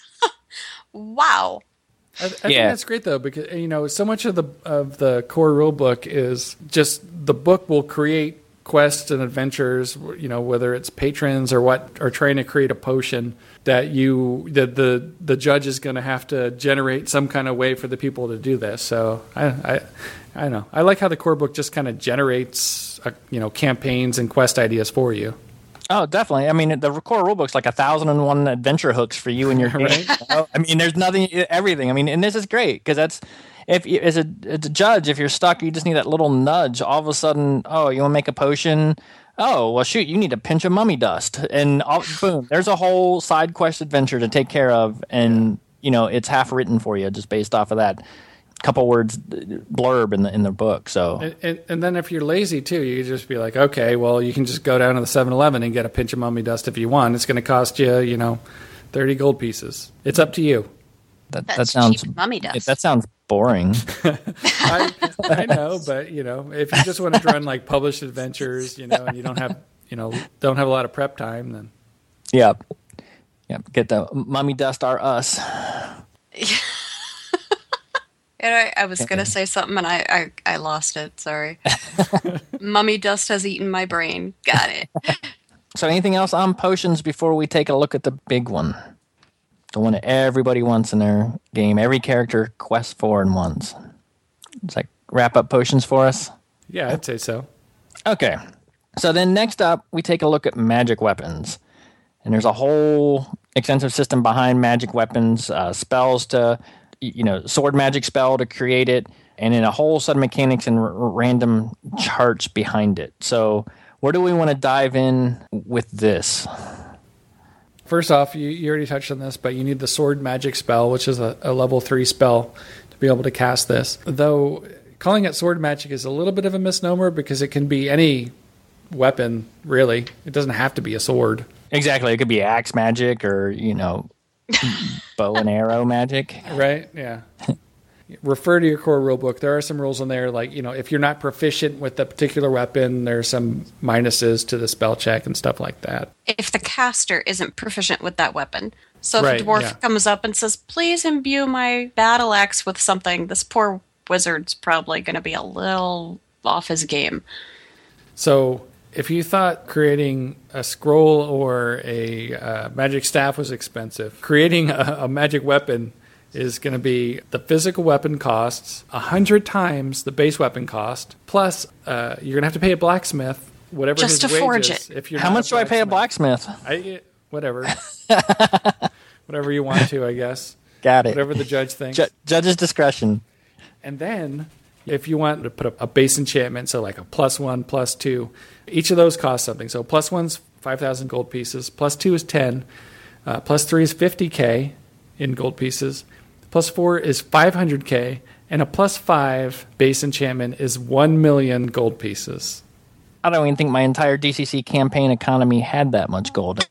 Wow. I, I think Yeah. that's great though, because you know so much of the of the core rule book is just the book will create quests and adventures. You know, whether it's patrons or what, or trying to create a potion that you that the the judge is going to have to generate some kind of way for the people to do this. So I I I don't know. I like how the core book just kind of generates uh, you know campaigns and quest ideas for you. Oh, definitely. I mean, the core rulebook's like a thousand and one adventure hooks for you and your game. Right. You know? I mean, there's nothing, everything. I mean, and this is great because that's if you, as a, as a judge, if you're stuck, you just need that little nudge. All of a sudden, oh, you want to make a potion? Oh, well, shoot, you need to pinch of mummy dust, and all, boom, there's a whole side quest adventure to take care of, and you know it's half written for you just based off of that. couple words blurb in the in the book. So and, and, and then if you're lazy too, you can just be like, okay, well, you can just go down to the seven eleven and get a pinch of mummy dust if you want. It's going to cost you, you know, thirty gold pieces. It's up to you. That That's that sounds cheap mummy dust. That sounds boring. I, I know, but you know, if you just want to run like published adventures, you know, and you don't have, you know, don't have a lot of prep time, then Yep. Yep. Get the mummy dust are us. And I, I was going to say something and I, I, I lost it. Sorry. Mummy dust has eaten my brain. Got it. So anything else on potions before we take a look at the big one? The one that everybody wants in their game. Every character quests for and wants. It's like wrap up potions for us? yeah, I'd say so. Okay. So then next up, we take a look at magic weapons. And there's a whole extensive system behind magic weapons, uh, spells to, you know, sword magic spell to create it, and then a whole set of mechanics and r- random charts behind it. So where do we want to dive in with this? First off, you, you already touched on this, but you need the sword magic spell, which is a, a level three spell to be able to cast this. Though calling it sword magic is a little bit of a misnomer because it can be any weapon, really. It doesn't have to be a sword. Exactly. It could be axe magic or, you know, bow and arrow magic. Right? Yeah. Refer to your core rulebook. There are some rules in there, like, you know, if you're not proficient with a particular weapon, there's some minuses to the spell check and stuff like that. If the caster isn't proficient with that weapon. So if Right, a dwarf yeah. comes up and says, please imbue my battle axe with something, this poor wizard's probably going to be a little off his game. So if you thought creating a scroll or a uh, magic staff was expensive, creating a, a magic weapon is going to be the physical weapon costs a hundred times the base weapon cost. Plus, uh, you're going to have to pay a blacksmith whatever Just his to forge wages. it. If you're How not much do I pay a blacksmith? I, whatever, whatever you want to, I guess. Got it. Whatever the judge thinks. Ju- judge's discretion. And then, if you want to put a, a base enchantment, so like a plus one, plus two, each of those costs something. So plus one's five thousand gold pieces, plus two is ten, uh, plus three is fifty K in gold pieces, plus four is five hundred K, and a plus five base enchantment is one million gold pieces. I don't even think my entire D C C campaign economy had that much gold in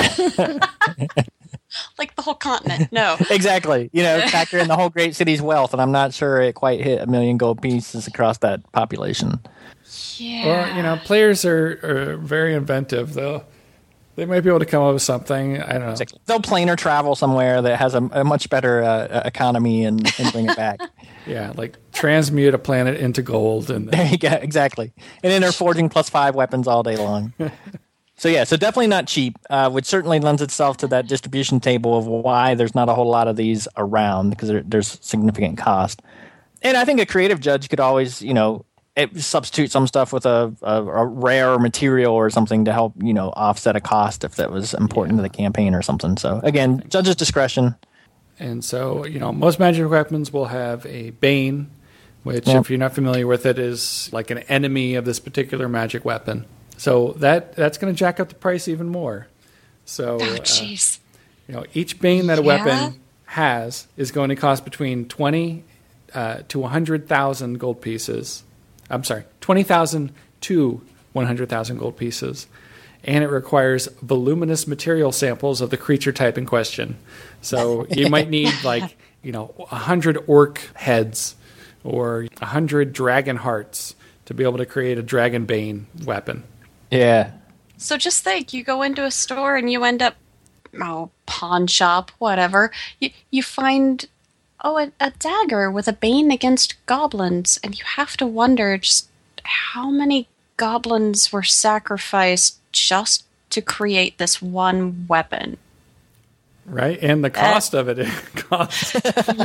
it. Like the whole continent. No. Exactly. You know, factor in the whole great city's wealth, and I'm not sure it quite hit a million gold pieces across that population. Yeah. Well, you know, players are, are very inventive, though. They might be able to come up with something. I don't know. They'll plane or travel somewhere that has a, a much better uh, economy and, and bring it back. Yeah, like transmute a planet into gold. And There you go. Exactly. And then they're forging plus five weapons all day long. So yeah, so definitely not cheap, uh, which certainly lends itself to that distribution table of why there's not a whole lot of these around, because there, there's significant cost. And I think a creative judge could always, you know, it, substitute some stuff with a, a, a rare material or something to help, you know, offset a cost if that was important Yeah. to the campaign or something. So again, judge's discretion. And so, you know, most magic weapons will have a Bane, which, Yep. if you're not familiar with it, is like an enemy of this particular magic weapon. So that that's going to jack up the price even more. So, Oh, uh, jeez. you know, each Bane that a Yeah. weapon has is going to cost between twenty uh, to one hundred thousand gold pieces. I'm sorry, twenty thousand to one hundred thousand gold pieces. And it requires voluminous material samples of the creature type in question. So you might need like, you know, one hundred orc heads or one hundred dragon hearts to be able to create a dragon bane weapon. Yeah. So just think, you go into a store and you end up, oh, pawn shop, whatever. You, you find, oh, a, a dagger with a bane against goblins, and you have to wonder just how many goblins were sacrificed just to create this one weapon. Right? And the cost of it, it costs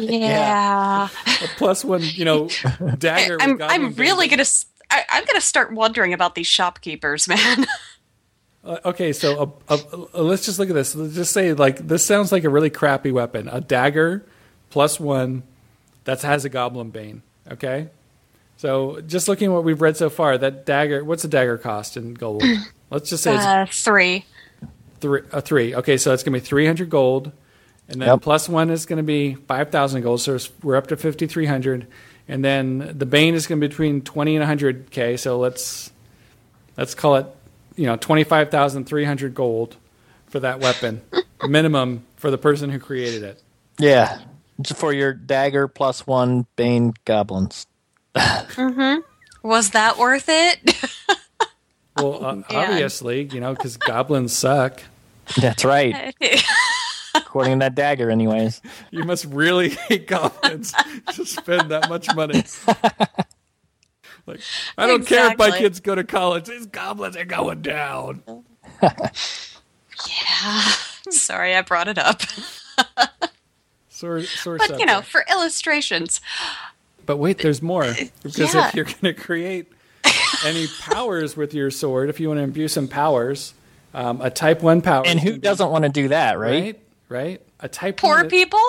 Yeah. a plus one, you know, dagger. with I'm, goblin I'm really bane. going to... I'm going to start wondering about these shopkeepers, man. Uh, okay, so uh, uh, uh, let's just look at this. Let's just say, like, this sounds like a really crappy weapon. A dagger plus one that has a goblin bane. Okay? So just looking at what we've read so far, that dagger, what's a dagger cost in gold? Let's just say it's Uh, three. three, uh, three. Okay, so it's going to be three hundred gold. And then Yep. plus one is going to be five thousand gold, so we're up to fifty-three hundred. And then the Bane is going to be between twenty and one hundred K, so let's let's call it, you know, twenty-five thousand three hundred gold for that weapon, minimum for the person who created it. Yeah. Just for your dagger plus one Bane goblins. Mm-hmm. Was that worth it? Well, uh, man. obviously, you know, because goblins suck. That's right. According to that dagger, anyways. You must really hate goblins to spend that much money. Like, I don't care if my Exactly. kids go to college. These goblins are going down. Yeah. Sorry, I brought it up. Sore, sore But, you know, subject. for illustrations. But wait, there's more. Because Yeah. if you're going to create any powers with your sword, if you want to imbue some powers, um, a type one power. And is who gonna be- doesn't want to do that, right? Right, right. A type Poor one, people?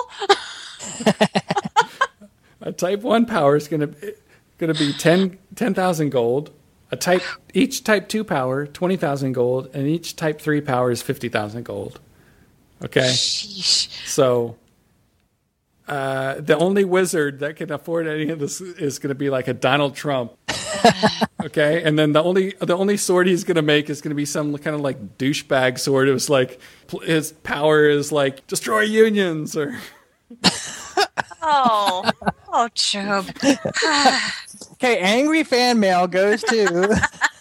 A type one power is going to going to be ten thousand gold. A type each type two power twenty thousand gold, and each type three power is fifty thousand gold. Okay, Sheesh. so uh, the only wizard that can afford any of this is going to be like a Donald Trump. Okay, and then the only the only sword he's going to make is going to be some kind of like douchebag sword. It was like his power is like destroy unions or. Oh. Oh, Job. Okay, angry fan mail goes to...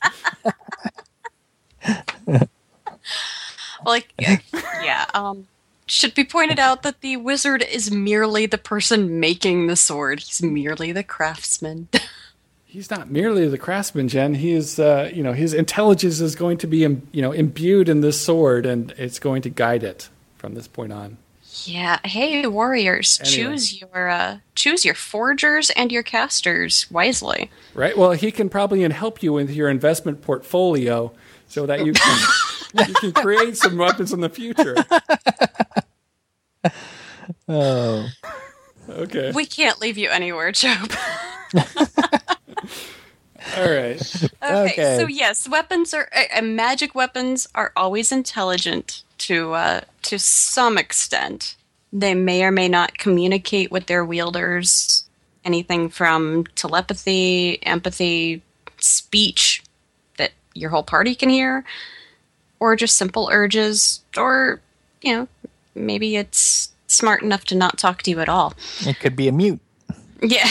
Like, yeah, um, should be pointed out that the wizard is merely the person making the sword. He's merely the craftsman. He's not merely the craftsman, Jen. He is, uh, you know, his intelligence is going to be, im- you know, imbued in this sword, and it's going to guide it from this point on. Yeah. Hey, warriors, Anyway. choose your uh, choose your forgers and your casters wisely. Right? Well, he can probably help you with your investment portfolio so that you can, you can create some weapons in the future. Oh. Okay. We can't leave you anywhere, Job. All right. Okay, Okay. so yes, weapons are uh, uh, magic weapons are always intelligent to uh, to some extent. They may or may not communicate with their wielders. Anything from telepathy, empathy, speech that your whole party can hear, or just simple urges, or you know, maybe it's smart enough to not talk to you at all. It could be a mute. Yeah.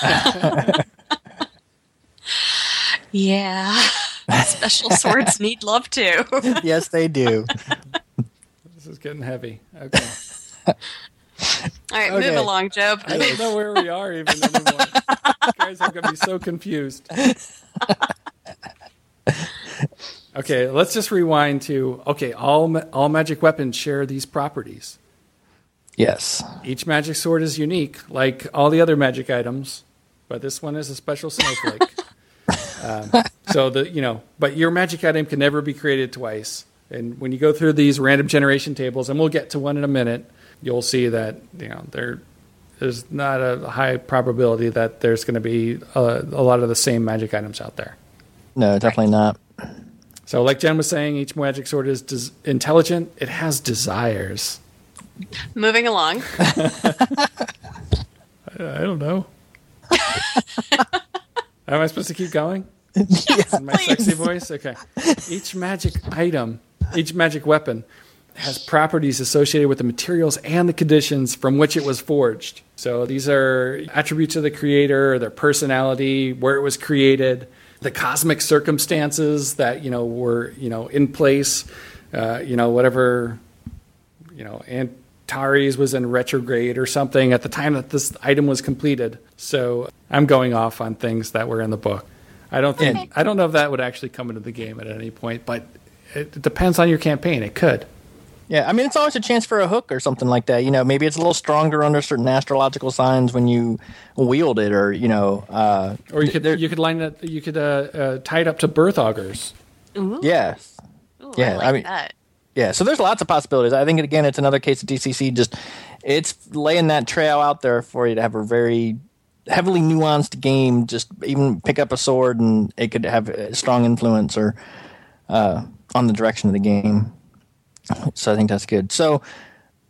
Yeah. Special swords need love too. Yes, they do. This is getting heavy. Okay. All right, Okay. move along, Job. I don't know where we are even anymore. You guys are going to be so confused. Okay, let's just rewind to, okay, all ma- all magic weapons share these properties. Yes. Each magic sword is unique, like all the other magic items, but this one is a special snowflake. um, so the you know, but your magic item can never be created twice. And when you go through these random generation tables, and we'll get to one in a minute, you'll see that you know there there's not a high probability that there's going to be a, a lot of the same magic items out there. No, definitely not. So, like Jen was saying, each magic sword is des- intelligent. It has desires. Moving along. I don't know. Am I supposed to keep going? Yes, In my sexy voice? Okay. Each magic item, each magic weapon has properties associated with the materials and the conditions from which it was forged. So these are attributes of the creator, their personality, where it was created, the cosmic circumstances that, you know, were, you know, in place, uh, you know, whatever, you know, Antares was in retrograde or something at the time that this item was completed. So I'm going off on things that were in the book. I don't think, Okay. I don't know if that would actually come into the game at any point, but it depends on your campaign. It could. Yeah, I mean, it's always a chance for a hook or something like that. You know, maybe it's a little stronger under certain astrological signs when you wield it, or you know, uh, Or you could there- you could line it, you could uh, uh, tie it up to birth augurs. Ooh, yeah, ooh, yeah, I like I mean- that. yeah. So there's lots of possibilities. I think again, it's another case of D C C. Just it's laying that trail out there for you to have a very heavily nuanced game. Just even pick up a sword and it could have a strong influence or uh, on the direction of the game. So I think that's good. So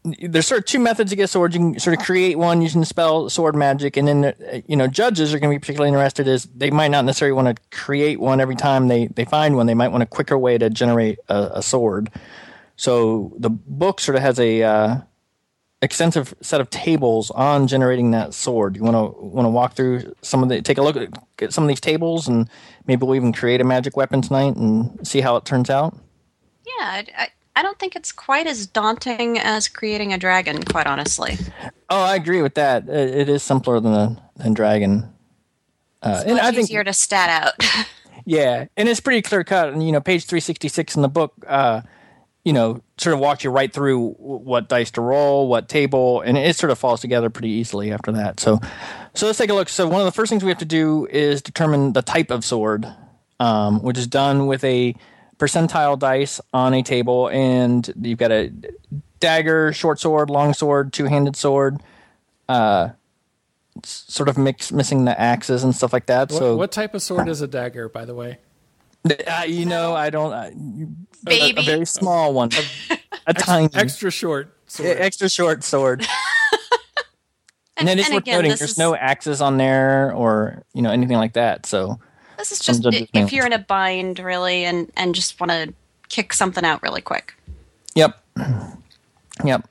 there's sort of two methods to get swords. You can sort of create one using the spell sword magic, and then uh, you know judges are going to be particularly interested. Is they might not necessarily want to create one every time they, they find one. They might want a quicker way to generate a, a sword. So the book sort of has a uh, extensive set of tables on generating that sword. You want to want to walk through some of the take a look at get some of these tables, and maybe we'll even create a magic weapon tonight and see how it turns out. Yeah. I, I- I don't think it's quite as daunting as creating a dragon, quite honestly. Oh, I agree with that. It, it is simpler than a than dragon. Uh, It's and much I think, easier to stat out. yeah, and it's pretty clear cut. And you know, page three sixty-six in the book, uh, you know, sort of walks you right through what dice to roll, what table, and it sort of falls together pretty easily after that. So, so let's take a look. So one of the first things we have to do is determine the type of sword, um, which is done with a percentile dice on a table, and you've got a dagger, short sword, long sword, two-handed sword, uh, sort of mix, missing the axes and stuff like that. What, so, what type of sword is a dagger, by the way? uh, you know, I don't. Uh, Baby. a, a very small one, a tiny, Extra short sword. extra short sword. And, then it's and worth again, noting this there's is- no axes on there or you know anything like that. So. This is Some just judges if may- you're in a bind, really, and, and just want to kick something out really quick. Yep. Yep.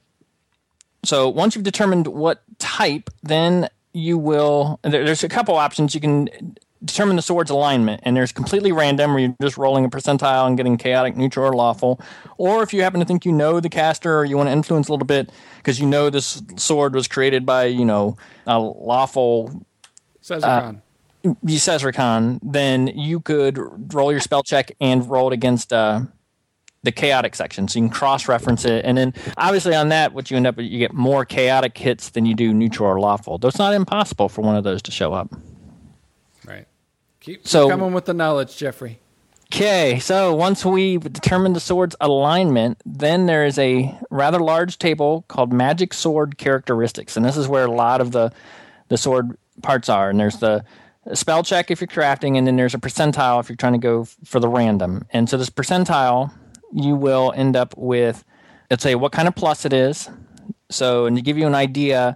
So once you've determined what type, then you will. There, there's a couple options. You can determine the sword's alignment, and there's completely random, where you're just rolling a percentile and getting chaotic, neutral, or lawful. Or if you happen to think you know the caster, or you want to influence a little bit because you know this sword was created by you know a lawful. Sezercon. Sezercon, then you could roll your spell check and roll it against uh, the chaotic section. So you can cross-reference it. And then, obviously, on that, what you end up with, you get more chaotic hits than you do neutral or lawful. Though it's not impossible for one of those to show up. Right. Keep, keep So- coming with the knowledge, Jeffrey. Okay, so once we've determined the sword's alignment, then there is a rather large table called Magic Sword Characteristics. And this is where a lot of the, the sword parts are. And there's the a spell check if you're crafting, and then there's a percentile if you're trying to go f- for the random. And so this percentile, you will end up with, let's say, what kind of plus it is. So, and to give you an idea,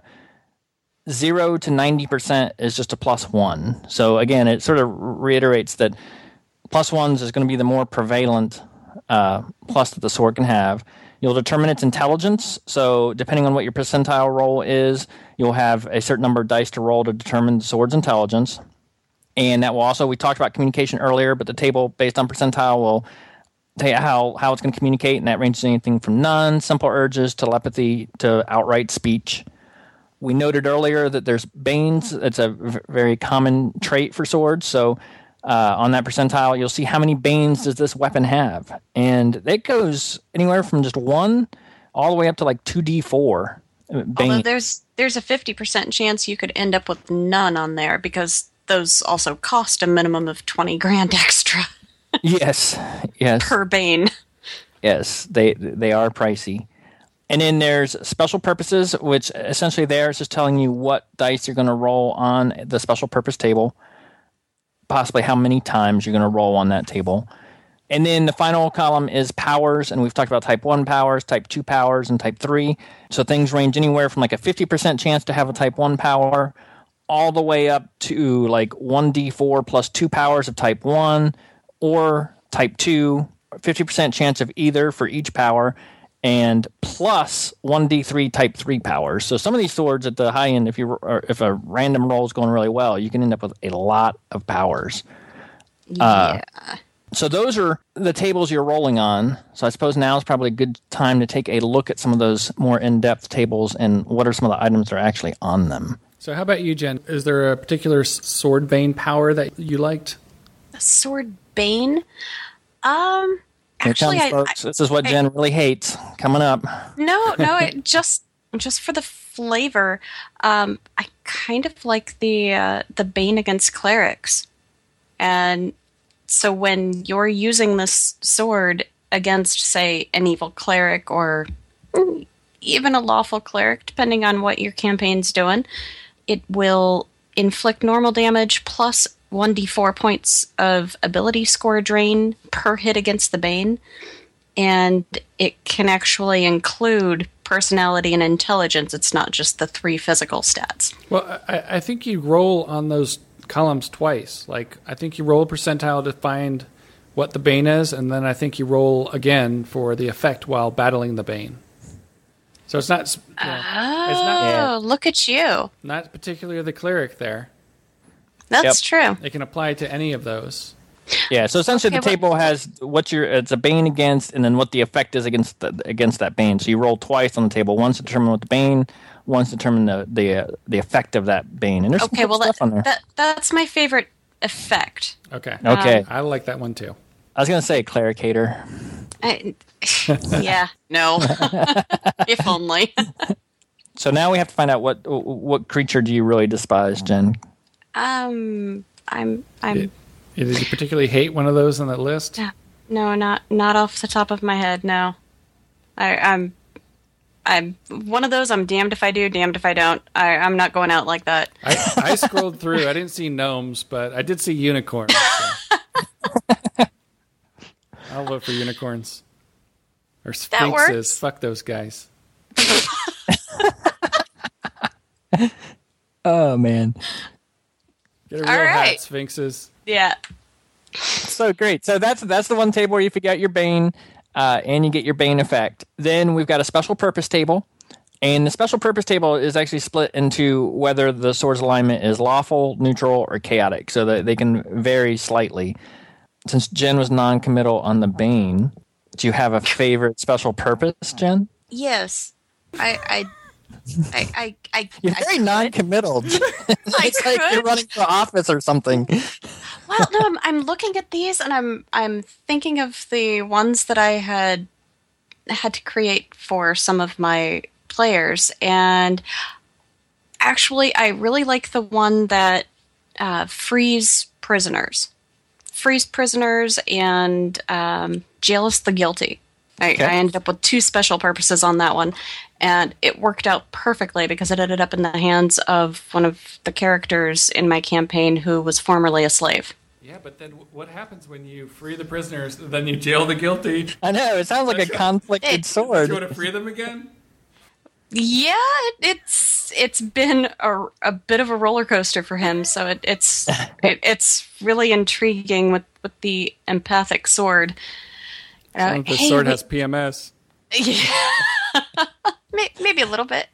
zero to ninety percent is just a plus one. So again, it sort of reiterates that plus ones is going to be the more prevalent uh, plus that the sword can have. You'll determine its intelligence. So depending on what your percentile roll is, you'll have a certain number of dice to roll to determine the sword's intelligence. And that will also, we talked about communication earlier, but the table based on percentile will tell you how, how it's going to communicate, and that ranges anything from none, simple urges, telepathy, to outright speech. We noted earlier that there's banes. It's a v- very common trait for swords. So uh, on that percentile, you'll see how many banes does this weapon have. And it goes anywhere from just one all the way up to like two d four. Although Bane. there's there's a fifty percent chance you could end up with none on there because those also cost a minimum of twenty grand extra Yes, yes. per bane. Yes, they they are pricey. And then there's special purposes, which essentially there is just telling you what dice you're going to roll on the special purpose table, possibly how many times you're going to roll on that table. And then the final column is powers, and we've talked about type one powers, type two powers, and type three. So things range anywhere from like a fifty percent chance to have a type one power all the way up to like one d four plus two powers of type one, or type two, fifty percent chance of either for each power, and plus one d three type three powers. So some of these swords at the high end, if you or if a random roll is going really well, you can end up with a lot of powers. Yeah. Uh, So those are the tables you're rolling on. So I suppose now is probably a good time to take a look at some of those more in-depth tables and what are some of the items that are actually on them. So how about you, Jen? Is there a particular s- sword bane power that you liked? A sword bane? Um, Here actually, comes, I, folks. I, This is what I- Jen really hates coming up. no, no, it just just for the flavor. Um, I kind of like the uh, the bane against clerics, and so when you're using this sword against, say, an evil cleric or even a lawful cleric, depending on what your campaign's doing, it will inflict normal damage plus one d four points of ability score drain per hit against the bane. and it can actually include personality and intelligence. It's not just the three physical stats. Well, I, I think you roll on those columns twice. Like, I think you roll a percentile to find what the Bane is, and then I think you roll again for the effect while battling the Bane. So it's not, you know, Oh, it's not, Yeah. look at you. not particularly the cleric there. That's true. It can apply to any of those. Yeah, so essentially Okay, the table has what your it's a bane against, and then what the effect is against the, against that bane. So you roll twice on the table, once to determine what the bane, once to determine the the uh, the effect of that bane. And there's Okay, some well, cool that, stuff on there. that that's my favorite effect. Okay. Okay, I like that one too. I was gonna say cleric hater. I, yeah, no. If only. So now we have to find out what what creature do you really despise, Jen? Um, I'm I'm It- Did you particularly hate one of those on that list? no, not not off the top of my head. No, I, I'm I'm one of those. I'm damned if I do, damned if I don't. I, I'm not going out like that. I, I scrolled through. I didn't see gnomes, but I did see unicorns. So. I'll vote for unicorns. Or sphinxes. works. Fuck those guys. Oh man, Get a real All hat, right. sphinxes. Yeah. so great. So that's that's the one table where you figure out your bane, uh, and you get your bane effect. Then we've got a special purpose table. And the special purpose table is actually split into whether the sword's alignment is lawful, neutral, or chaotic, so that they can vary slightly. Since Jen was non-committal on the Bane, do you have a favorite special purpose, Jen? Yes. I I I I, I You're I very could. non-committal. It's like you're could. running for office or something. Well, no, I'm, I'm looking at these and I'm I'm thinking of the ones that I had had to create for some of my players, and actually, I really like the one that uh, frees prisoners, frees prisoners, and um, jails the guilty. I, Okay. I ended up with two special purposes on that one, and it worked out perfectly because it ended up in the hands of one of the characters in my campaign who was formerly a slave. Yeah, but then what happens when you free the prisoners, then you jail the guilty? I know, it sounds like a conflicted It- Do sword. you want to free them again? Yeah, it, it's it's been a, a bit of a roller coaster for him. So it, it's it, it's really intriguing with, with the empathic sword. Uh, the hey, sword wait- has P M S. Yeah. May- Maybe a little bit.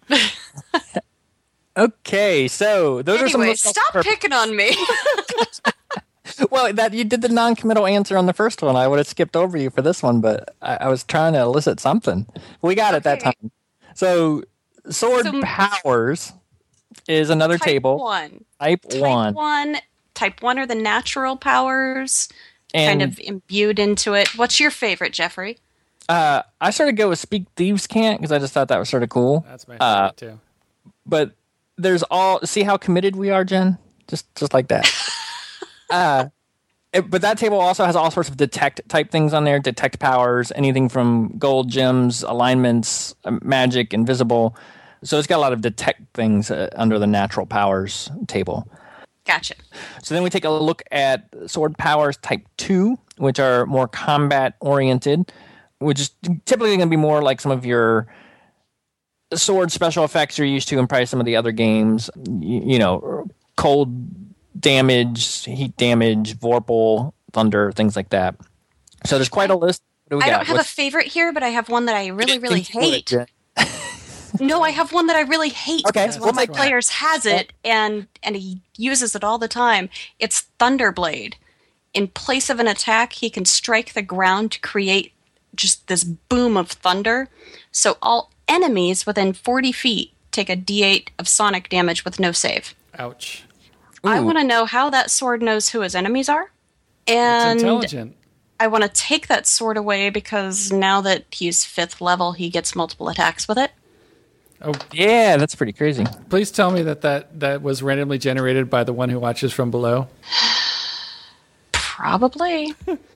Okay, so those are some of Anyway, the special stop purpose- picking on me. Well, that you did the non-committal answer on the first one. I would have skipped over you for this one, but I, I was trying to elicit something. We got it that Okay. time. So, sword So- powers is another Type table. one. Type, Type one. one. Type one are the natural powers, And kind of imbued into it. What's your favorite, Jeffrey? uh, I sort of go with Speak Thieves Can't because I just thought that was sort of cool. That's my Uh, favorite too. But there's all see how committed we are, Jen. Just just like that. uh, it- but that table also has all sorts of detect type things on there. Detect powers, anything from gold, gems, alignments, uh, magic, invisible. So it's got a lot of detect things uh, under the natural powers table. Gotcha. So then we take a look at sword powers type two, which are more combat oriented, which is typically going to be more like some of your sword special effects you're used to in probably some of the other games. You, you know, cold damage, heat damage, vorpal, thunder, things like that. So there's quite a list. What do we I got? don't have What's- a favorite here, but I have one that I really, really Think for it, hate. Jen. No, I have one that I really hate Okay, because one we'll of my take that. players has it and and he uses it all the time. It's Thunderblade. In place of an attack, he can strike the ground to create just this boom of thunder. So all enemies within forty feet take a d eight of sonic damage with no save. Ouch. I Ooh. want to know how that sword knows who his enemies are. It's And intelligent. I want to take that sword away because now that he's fifth level, he gets multiple attacks with it. Oh, Yeah, that's pretty crazy. please tell me that, that that was randomly generated by the one who watches from below. Probably.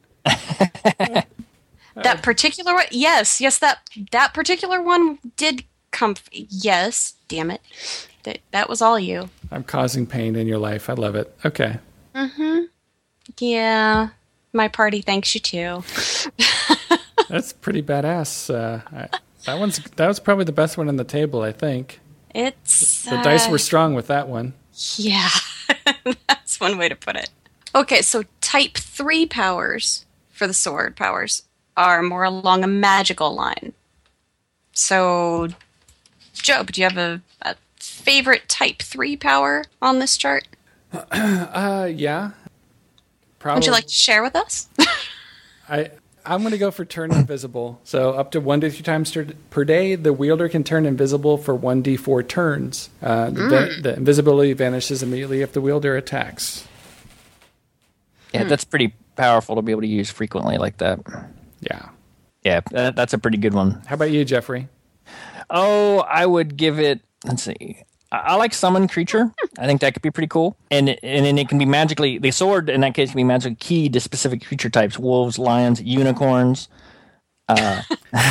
That particular one, yes, yes, that that particular one did come. f- Yes, damn it, that that was all you. I'm causing pain in your life. I love it. Okay. Yeah, my party thanks you too. That's pretty badass. Uh, I, that one's that was probably the best one on the table, I think. It's The uh, dice were strong with that one. Yeah, that's one way to put it. Okay, so type three powers for the sword powers are more along a magical line. So, Job, do you have a, a favorite type three power on this chart? Uh, yeah. Probably. Would you like to share with us? I I'm going to go for turn invisible. So up to one to three times ter- per day, the wielder can turn invisible for one d four turns. Uh, the, Mm. the invisibility vanishes immediately if the wielder attacks. Yeah, that's pretty powerful to be able to use frequently like that. Yeah. Yeah, that, that's a pretty good one. How about you, Jeffrey? Oh, I would give it. Let's see. I, I like summon creature. I think that could be pretty cool. And and then it can be magically. The sword in that case can be magically keyed to specific creature types: wolves, lions, unicorns. Uh,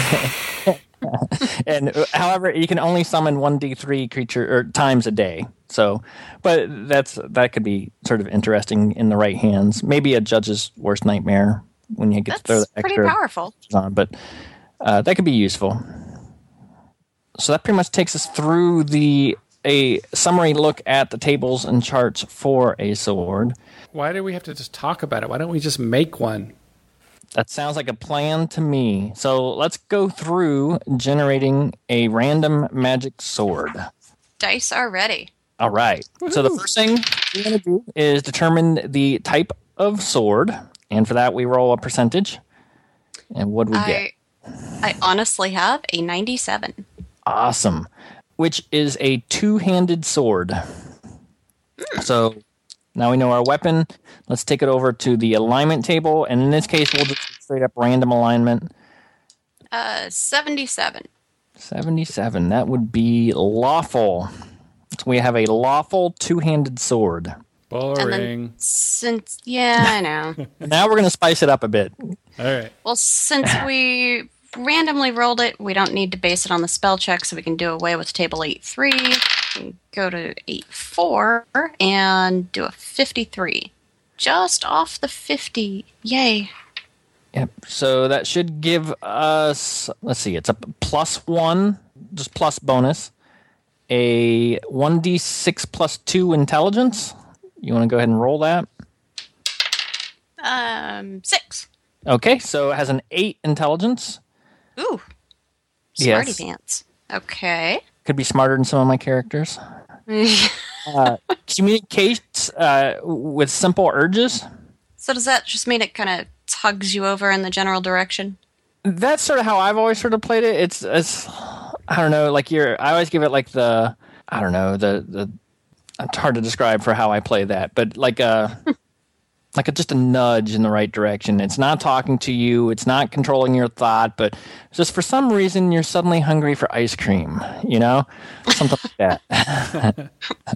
and uh, however, you can only summon one d three creature or times a day. So, but that's that could be sort of interesting in the right hands. Maybe a judge's worst nightmare when you get That's to throw the pretty extra powerful. on, but uh, that could be useful. So that pretty much takes us through the a summary look at the tables and charts for a sword. Why do we have to just talk about it? Why don't we just make one? That sounds like a plan to me. So let's go through generating a random magic sword. Dice are ready. All right. Woo-hoo. So the first thing we're going to do is determine the type of sword. And for that, we roll a percentage. And what do we I, get? I honestly have a ninety-seven. Awesome. Which is a two-handed sword. Mm. So now we know our weapon. Let's take it over to the alignment table. And in this case, we'll just straight up random alignment. Uh, seventy-seven. seventy-seven. That would be lawful. So we have a lawful two-handed sword. Boring. And then since, yeah, I know. Now we're going to spice it up a bit. All right. Well, since we randomly rolled it, we don't need to base it on the spell check, so we can do away with table eight three, and go to eight four, and do a fifty-three. Just off the fifty. Yay. Yep. So that should give us, let's see, it's a plus one, just plus bonus, a one d six plus two intelligence. You want to go ahead and roll that? Um, six. Okay, so it has an eight intelligence. Ooh. Smarty Yes. pants. Okay. Could be smarter than some of my characters. uh, communicates uh, with simple urges. So does that just mean it kind of tugs you over in the general direction? That's sort of how I've always sort of played it. It's, it's I don't know, like you're, I always give it like the, I don't know, the, the, it's hard to describe for how I play that, but like a, like a, just a nudge in the right direction. It's not talking to you. It's not controlling your thought, but just for some reason you're suddenly hungry for ice cream, you know, something like that.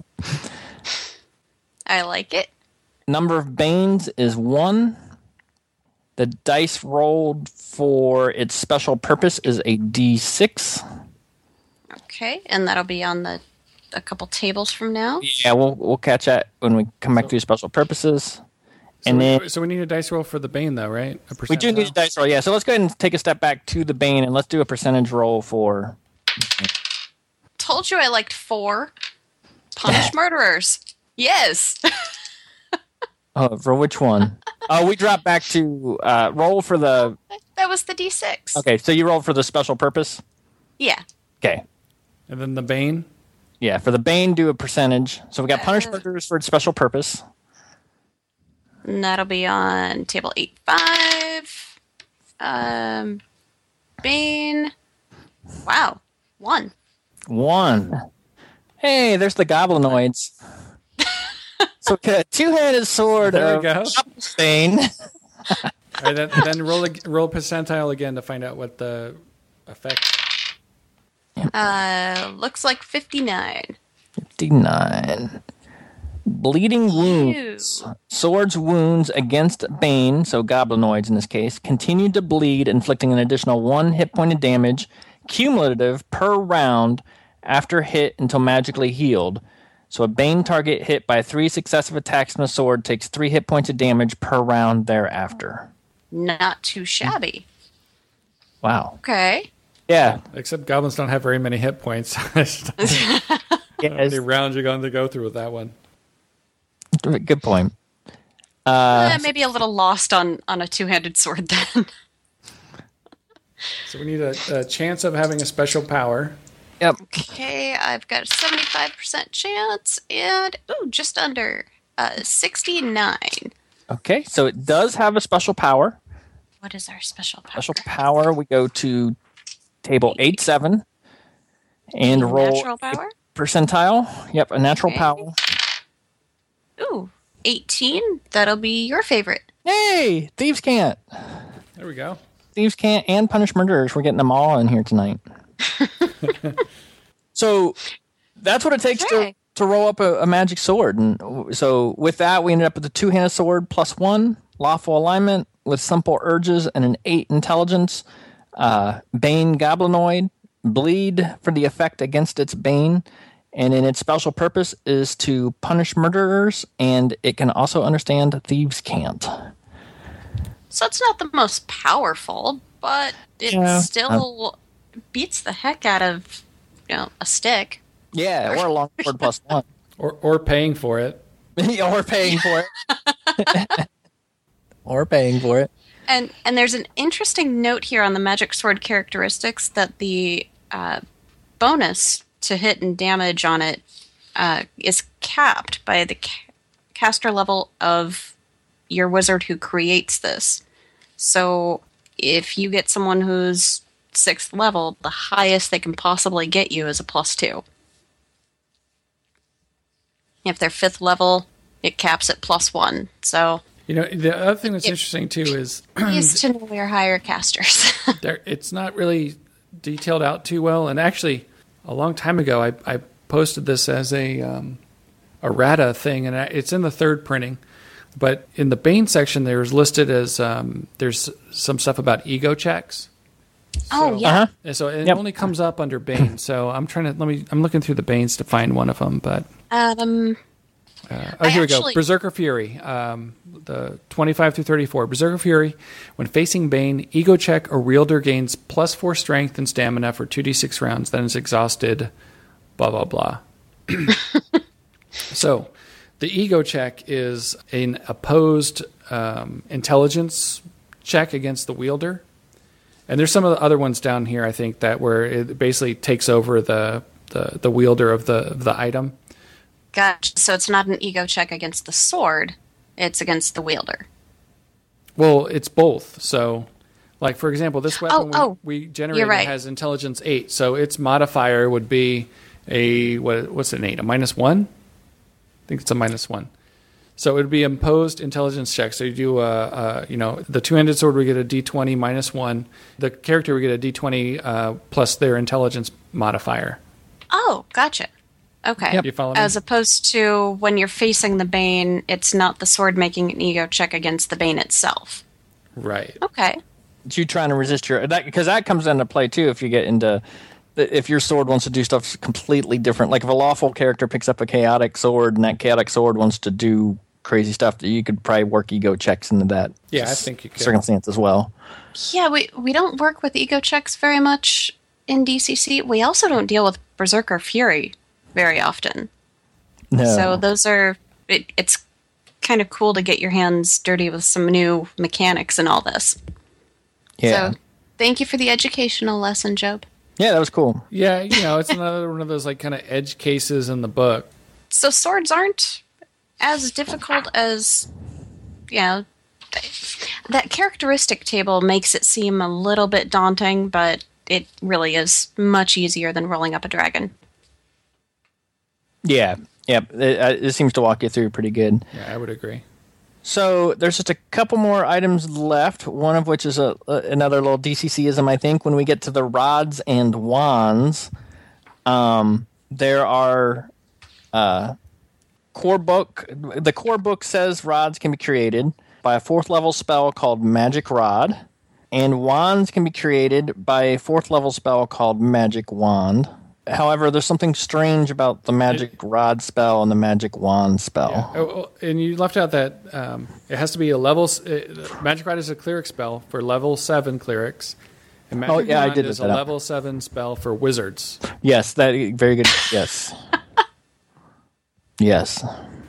I like it. Number of Banes is one. The dice rolled for its special purpose is a d six. Okay, and that'll be on the a couple tables from now. Yeah, we'll we'll catch that when we come back to special purposes. So, And we, then so we need a dice roll for the Bane, though, right? A we do need a percentile? dice roll. Yeah, so let's go ahead and take a step back to the Bane and let's do a percentage roll for. Told you I liked four. Punish murderers. Yes. Oh, for which one? Oh, we drop back to uh, roll for the. That was the D six. Okay, so you rolled for the special purpose. Yeah. Okay. And then the Bane? Yeah, for the Bane, do a percentage. So we got punish Uh. murderers for its special purpose. And that'll be on table eight five. Um, Bane. Wow. One. One. Hey, there's the goblinoids. So a two-handed sword There of we go. Bane. All right, then, then roll a, roll percentile again to find out what the effect. Uh, looks like fifty-nine. fifty-nine. Bleeding wounds. Ew. Sword's wounds against Bane, so goblinoids in this case, continue to bleed, inflicting an additional one hit point of damage, cumulative per round after hit until magically healed. So a Bane target hit by three successive attacks from the sword takes three hit points of damage per round thereafter. Not too shabby. Wow. Okay. Yeah. Except goblins don't have very many hit points. Yes. How many rounds you're going to go through with that one? Good point. Uh, maybe a little lost on, on a two-handed sword then. So we need a, a chance of having a special power. Yep. Okay, I've got a seventy-five percent chance, and, ooh, just under uh, sixty-nine. Okay, so it does have a special power. What is our special power? Special power, we go to table eight seven and roll Natural power? a percentile. Yep, a natural Okay. power. Ooh, eighteen. That'll be your favorite. Yay! Thieves Can't. There we go. Thieves Can't and Punish Murderers. We're getting them all in here tonight. So that's what it takes Okay. to, to roll up a, a magic sword. And so with that, we ended up with a two-handed sword plus one, lawful alignment with simple urges and an eight intelligence, uh, Bane Goblinoid, bleed for the effect against its Bane, and in its special purpose is to punish murderers, and it can also understand Thieves Can't. So it's not the most powerful, but it Yeah. still beats the heck out of, you know, a stick. Yeah, or a long sword plus one. Or or paying for it. Or paying for it. Or paying for it. And and there's an interesting note here on the magic sword characteristics that the uh, bonus to hit and damage on it uh, is capped by the ca- caster level of your wizard who creates this. So if you get someone who's sixth level, the highest they can possibly get you is a plus two. If they're fifth level, it caps at plus one. So You know, the other thing that's It- interesting too is used to know we're higher casters. there, it's not really detailed out too well. And actually, a long time ago, I, I posted this as a um, a RATA thing, and I- it's in the third printing. But in the Bane section, there's listed as um, there's some stuff about ego checks. Oh, yeah. Uh-huh. And so it Yep. only comes up under Bane. So I'm trying to let me. I'm looking through the Banes to find one of them, but. Um, Uh, oh, I here actually- we go. Berserker Fury, um, the twenty-five through thirty-four. Berserker Fury, when facing Bane, ego check or wielder gains plus four strength and stamina for two d six rounds, then is exhausted, blah, blah, blah. So, the ego check is an opposed um, intelligence check against the wielder. And there's some of the other ones down here, I think, that where it basically takes over the, the, the wielder of the, of the item. Gotcha. So it's not an ego check against the sword, it's against the wielder. Well, it's both. So, like, for example, this weapon Oh, oh, we, we generated you're right. has intelligence eight. So its modifier would be a, what, what's an eight? A minus one? I think it's a minus one. So it would be imposed intelligence check. So you do, a, a, you know, the two-handed sword would get a d twenty minus one. The character would get a d twenty uh, plus their intelligence modifier. Oh, gotcha. Okay. Yep. You follow me? As opposed to when you're facing the Bane, it's not the sword making an ego check against the Bane itself. Right. Okay. You trying to resist your that because that comes into play too if you get into if your sword wants to do stuff completely different. Like if a lawful character picks up a chaotic sword and that chaotic sword wants to do crazy stuff, you could probably work ego checks into that. Yeah, I think you could. Circumstance as well. Yeah, we, we don't work with ego checks very much in D C C. We also don't deal with Berserker Fury very often. No. So those are it, it's kind of cool to get your hands dirty with some new mechanics and all this. yeah. So thank you for the educational lesson, Job. Yeah, that was cool. Yeah, you know, it's another one of those, like, kind of edge cases in the book. So swords aren't as difficult as, you know, that characteristic table makes it seem a little bit daunting, but it really is much easier than rolling up a dragon. Yeah. Yep. It, uh, it seems to walk you through pretty good. Yeah, I would agree. So there's just a couple more items left, one of which is a, a another little D C C-ism, I think. When we get to the rods and wands, um, there are uh, core book. The core book says rods can be created by a fourth level spell called Magic Rod, and wands can be created by a fourth level spell called Magic Wand. However, there's something strange about the Magic Rod spell and the Magic Wand spell. Yeah. Oh, oh, and you left out that um, it has to be a level. Uh, Magic Rod is a cleric spell for level seven clerics, And Magic Oh, yeah, I Wand did is look a that up. level seven spell for wizards. Yes, that very good. Yes. Yes.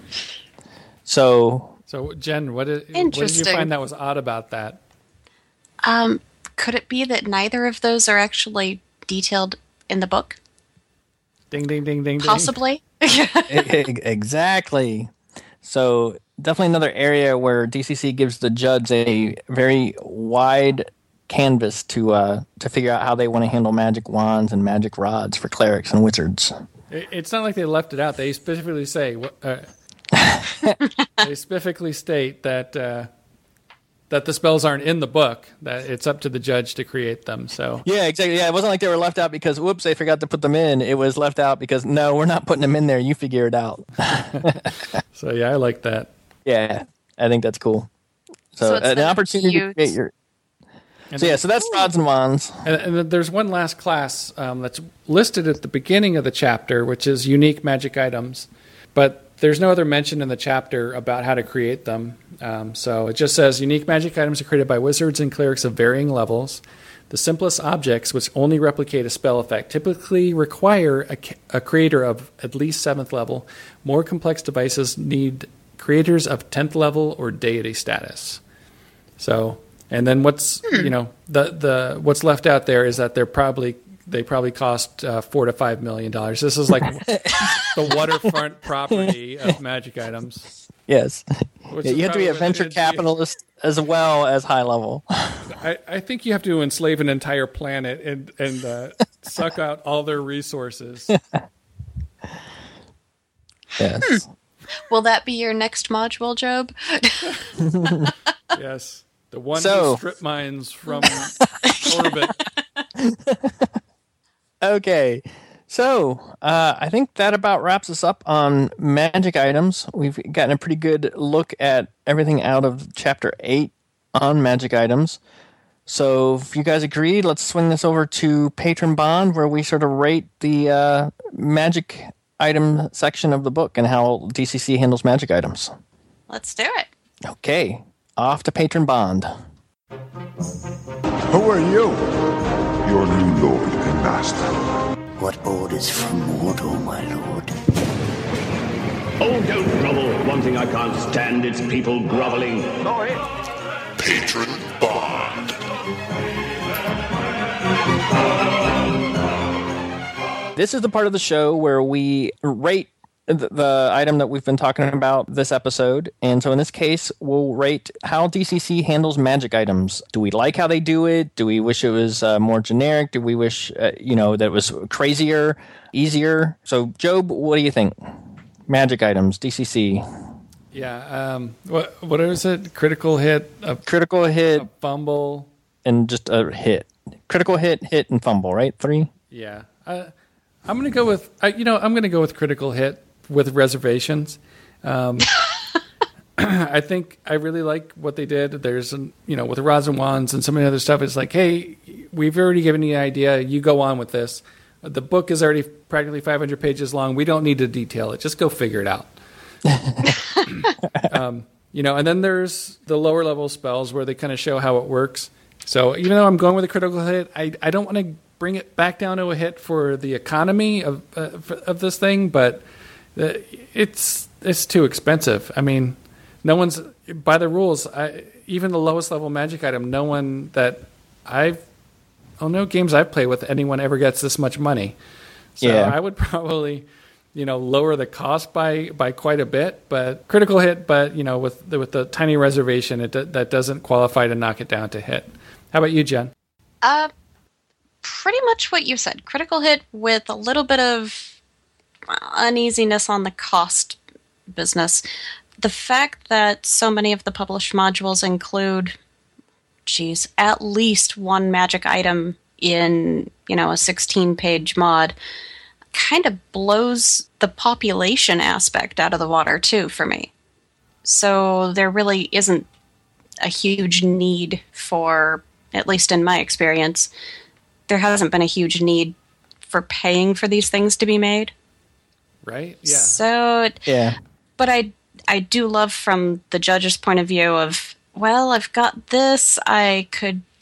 So, So, Jen, what did, what did you Interesting. find that was odd about that? Um, could it be that neither of those are actually detailed in the book? Ding, ding, ding, ding, ding. Possibly. e- e- exactly. So, definitely another area where D C C gives the judge a very wide canvas to uh, to figure out how they want to handle magic wands and magic rods for clerics and wizards. It- It's not like they left it out. They specifically say, uh, they specifically state that uh, that the spells aren't in the book. That it's up to the judge to create them. So Yeah, exactly. Yeah, it wasn't like they were left out because whoops, they forgot to put them in. It was left out because no, we're not putting them in there. You figure it out. So yeah, I like that. Yeah, I think that's cool. So, So it's an the opportunity to cute- create your. So yeah, so that's rods and wands. And, and then there's one last class um, that's listed at the beginning of the chapter, which is unique magic items. But there's no other mention in the chapter about how to create them. Um, so it just says unique magic items are created by wizards and clerics of varying levels. The simplest objects, which only replicate a spell effect, typically require a, ca- a creator of at least seventh level. More complex devices need creators of tenth level or deity status. So, and then what's you know the the what's left out there is that they're probably they probably cost uh, four to five million dollars. This is like the waterfront property of magic items. Yes, Which yeah, is you have to be a probably- venture it- capitalist as well as high level. I, I think you have to enslave an entire planet and and uh, suck out all their resources. Yes. Will that be your next module, Job? Yes, the one So- who strip mines from orbit. Okay, so uh, I think that about wraps us up on magic items. We've gotten a pretty good look at everything out of chapter eight on magic items. So if you guys agree, let's swing this over to Patron Bond, where we sort of rate the uh, magic item section of the book and how D C C handles magic items. Let's do it. Okay, off to Patron Bond. Who are you? Your new lord and master. What orders from Mordor, my lord? Oh, don't grovel. One thing I can't stand, it's people groveling. Patron Bond. This is the part of the show where we rate the, the item that we've been talking about this episode. And so in this case, we'll rate how D C C handles magic items. Do we like how they do it? Do we wish it was uh, more generic? Do we wish, uh, you know, that it was crazier, easier? So, Job, what do you think? Magic items, D C C. Yeah. Um, what what is it? Critical hit, a, Critical hit a fumble. and just a hit. Critical hit, hit, and fumble, right? Three? Yeah. Uh, I'm going to go with, uh, you know, I'm going to go with critical hit with reservations. Um, I think I really like what they did. There's, an, you know, with the rods and wands and some of the other stuff, it's like, hey, we've already given you an idea. You go on with this. The book is already practically five hundred pages long. We don't need to detail it. Just go figure it out. um, you know, and then there's the lower level spells where they kind of show how it works. So even though I'm going with a critical hit, I, I don't want to bring it back down to a hit for the economy of uh, of this thing, but uh, it's it's too expensive. I mean, no one's by the rules. I, even the lowest level magic item, no one that I've oh no games I've played with anyone ever gets this much money. So Yeah. I would probably you know lower the cost by by quite a bit, but critical hit. But you know with the, with the tiny reservation, it that doesn't qualify to knock it down to hit. How about you, Jen? Uh, pretty much what you said. Critical hit with a little bit of uneasiness on the cost business. The fact that so many of the published modules include, geez, at least one magic item in, you know, a sixteen-page mod kind of blows the population aspect out of the water, too, for me. So there really isn't a huge need for, at least in my experience, there hasn't been a huge need for paying for these things to be made. Right? Yeah. So, Yeah. but I I do love from the judge's point of view of, well, I've got this. I could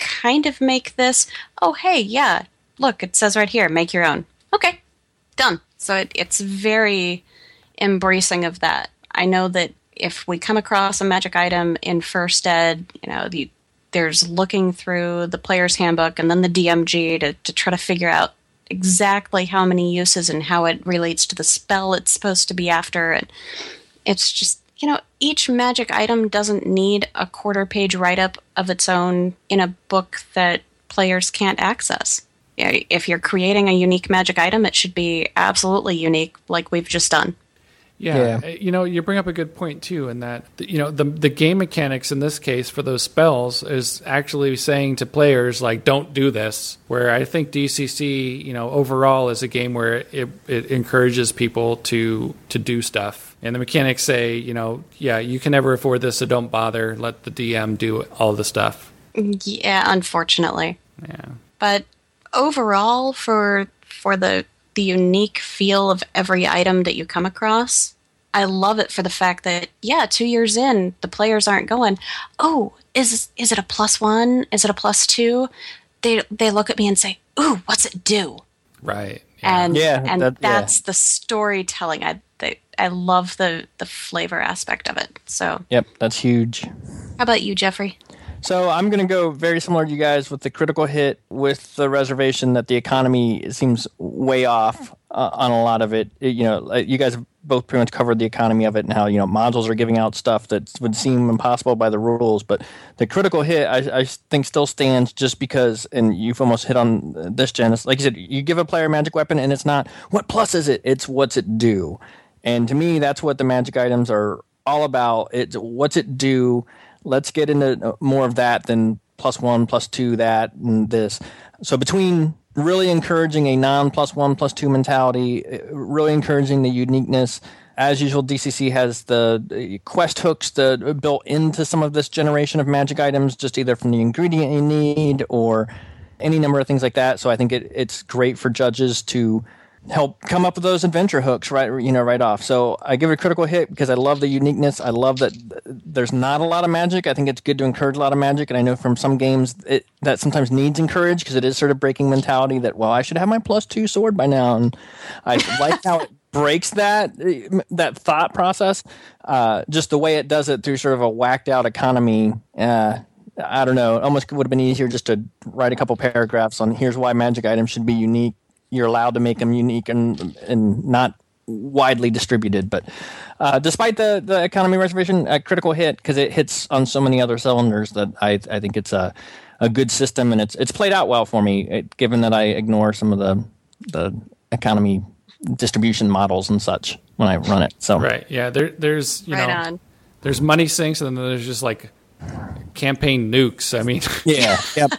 kind of make this, oh, hey, yeah, look, it says right here, make your own. Okay, done. So it, it's very embracing of that. I know that if we come across a magic item in First Ed, you know, the, there's looking through the player's handbook and then the D M G to, to try to figure out exactly how many uses and how it relates to the spell it's supposed to be after. And it's just, you know, each magic item doesn't need a quarter page write-up of its own in a book that players can't access. Yeah, if you're creating a unique magic item, it should be absolutely unique, like we've just done. Yeah, yeah. You know, you bring up a good point too, in that, you know, the the game mechanics in this case for those spells is actually saying to players, like, don't do this. Where I think D C C, you know, overall is a game where it, it encourages people to to do stuff. And the mechanics say, you know, yeah, you can never afford this, so don't bother. Let the D M do all the stuff. Yeah, unfortunately. Yeah. But overall, for for the the unique feel of every item that you come across, I love it for the fact that, yeah, two years in, the players aren't going, oh, is is it a plus one? Is it a plus two? They they look at me and say, ooh, what's it do? Right. Yeah. And yeah, and that, that's yeah. the storytelling. I they, I love the, the flavor aspect of it. So Yep, that's huge. How about you, Jeffrey? So I'm going to go very similar to you guys with the critical hit, with the reservation that the economy seems way off uh, on a lot of it. It- You know, you guys have both pretty much covered the economy of it and how, you know, modules are giving out stuff that would seem impossible by the rules. But the critical hit, I, I think, still stands just because, and you've almost hit on this, Jen. It's like you said, you give a player a magic weapon and it's not, what plus is it? It's what's it do? And to me, that's what the magic items are all about. It's what's it do? Let's get into more of that than plus one, plus two, that, and this. So between really encouraging a non-plus one, plus two mentality, really encouraging the uniqueness, as usual, D C C has the quest hooks that built into some of this generation of magic items, just either from the ingredient you need or any number of things like that. So I think it, it's great for judges to help come up with those adventure hooks right you know right off. So I give it a critical hit because I love the uniqueness. I love that there's not a lot of magic. I think it's good to encourage a lot of magic, and I know from some games it, that sometimes needs encouraged because it is sort of breaking mentality that, well, I should have my plus two sword by now, and I like how it breaks that that thought process. Uh, just the way it does it through sort of a whacked out economy. Uh, I don't know. It almost would have been easier just to write a couple paragraphs on here's why magic items should be unique. You're allowed to make them unique and and not widely distributed. But uh, despite the, the economy reservation, a critical hit because it hits on so many other cylinders that I I think it's a a good system, and it's it's played out well for me. It, given that I ignore some of the the economy distribution models and such when I run it. So right, yeah, there there's you Right know on. there's money sinks and then there's just like campaign nukes. I mean, yeah, yep.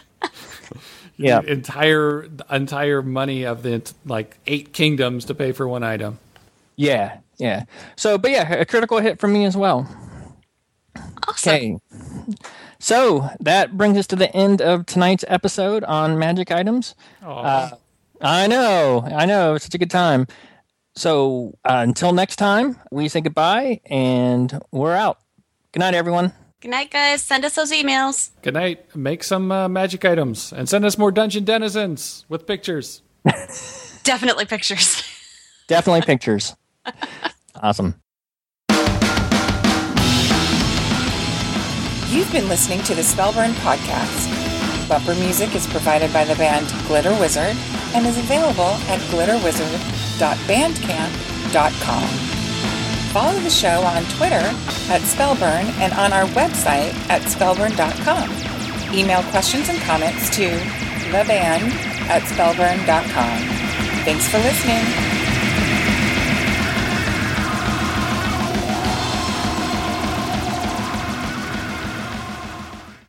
Yeah, entire entire money of the like eight kingdoms to pay for one item. Yeah, yeah. So, but yeah, a critical hit from me as well. Awesome. Okay. So that brings us to the end of tonight's episode on magic items. Uh, I know, I know, it's such a good time. So uh, until next time, we say goodbye and we're out. Good night, everyone. Good night, guys. Send us those emails. Good night. Make some uh, magic items and send us more Dungeon Denizens with pictures. Definitely pictures. Definitely pictures. Awesome. You've been listening to the Spellburn Podcast. Bumper music is provided by the band Glitter Wizard and is available at glitter wizard dot bandcamp dot com. Follow the show on Twitter at Spellburn and on our website at spellburn dot com. Email questions and comments to theband at spellburn dot com. Thanks for listening.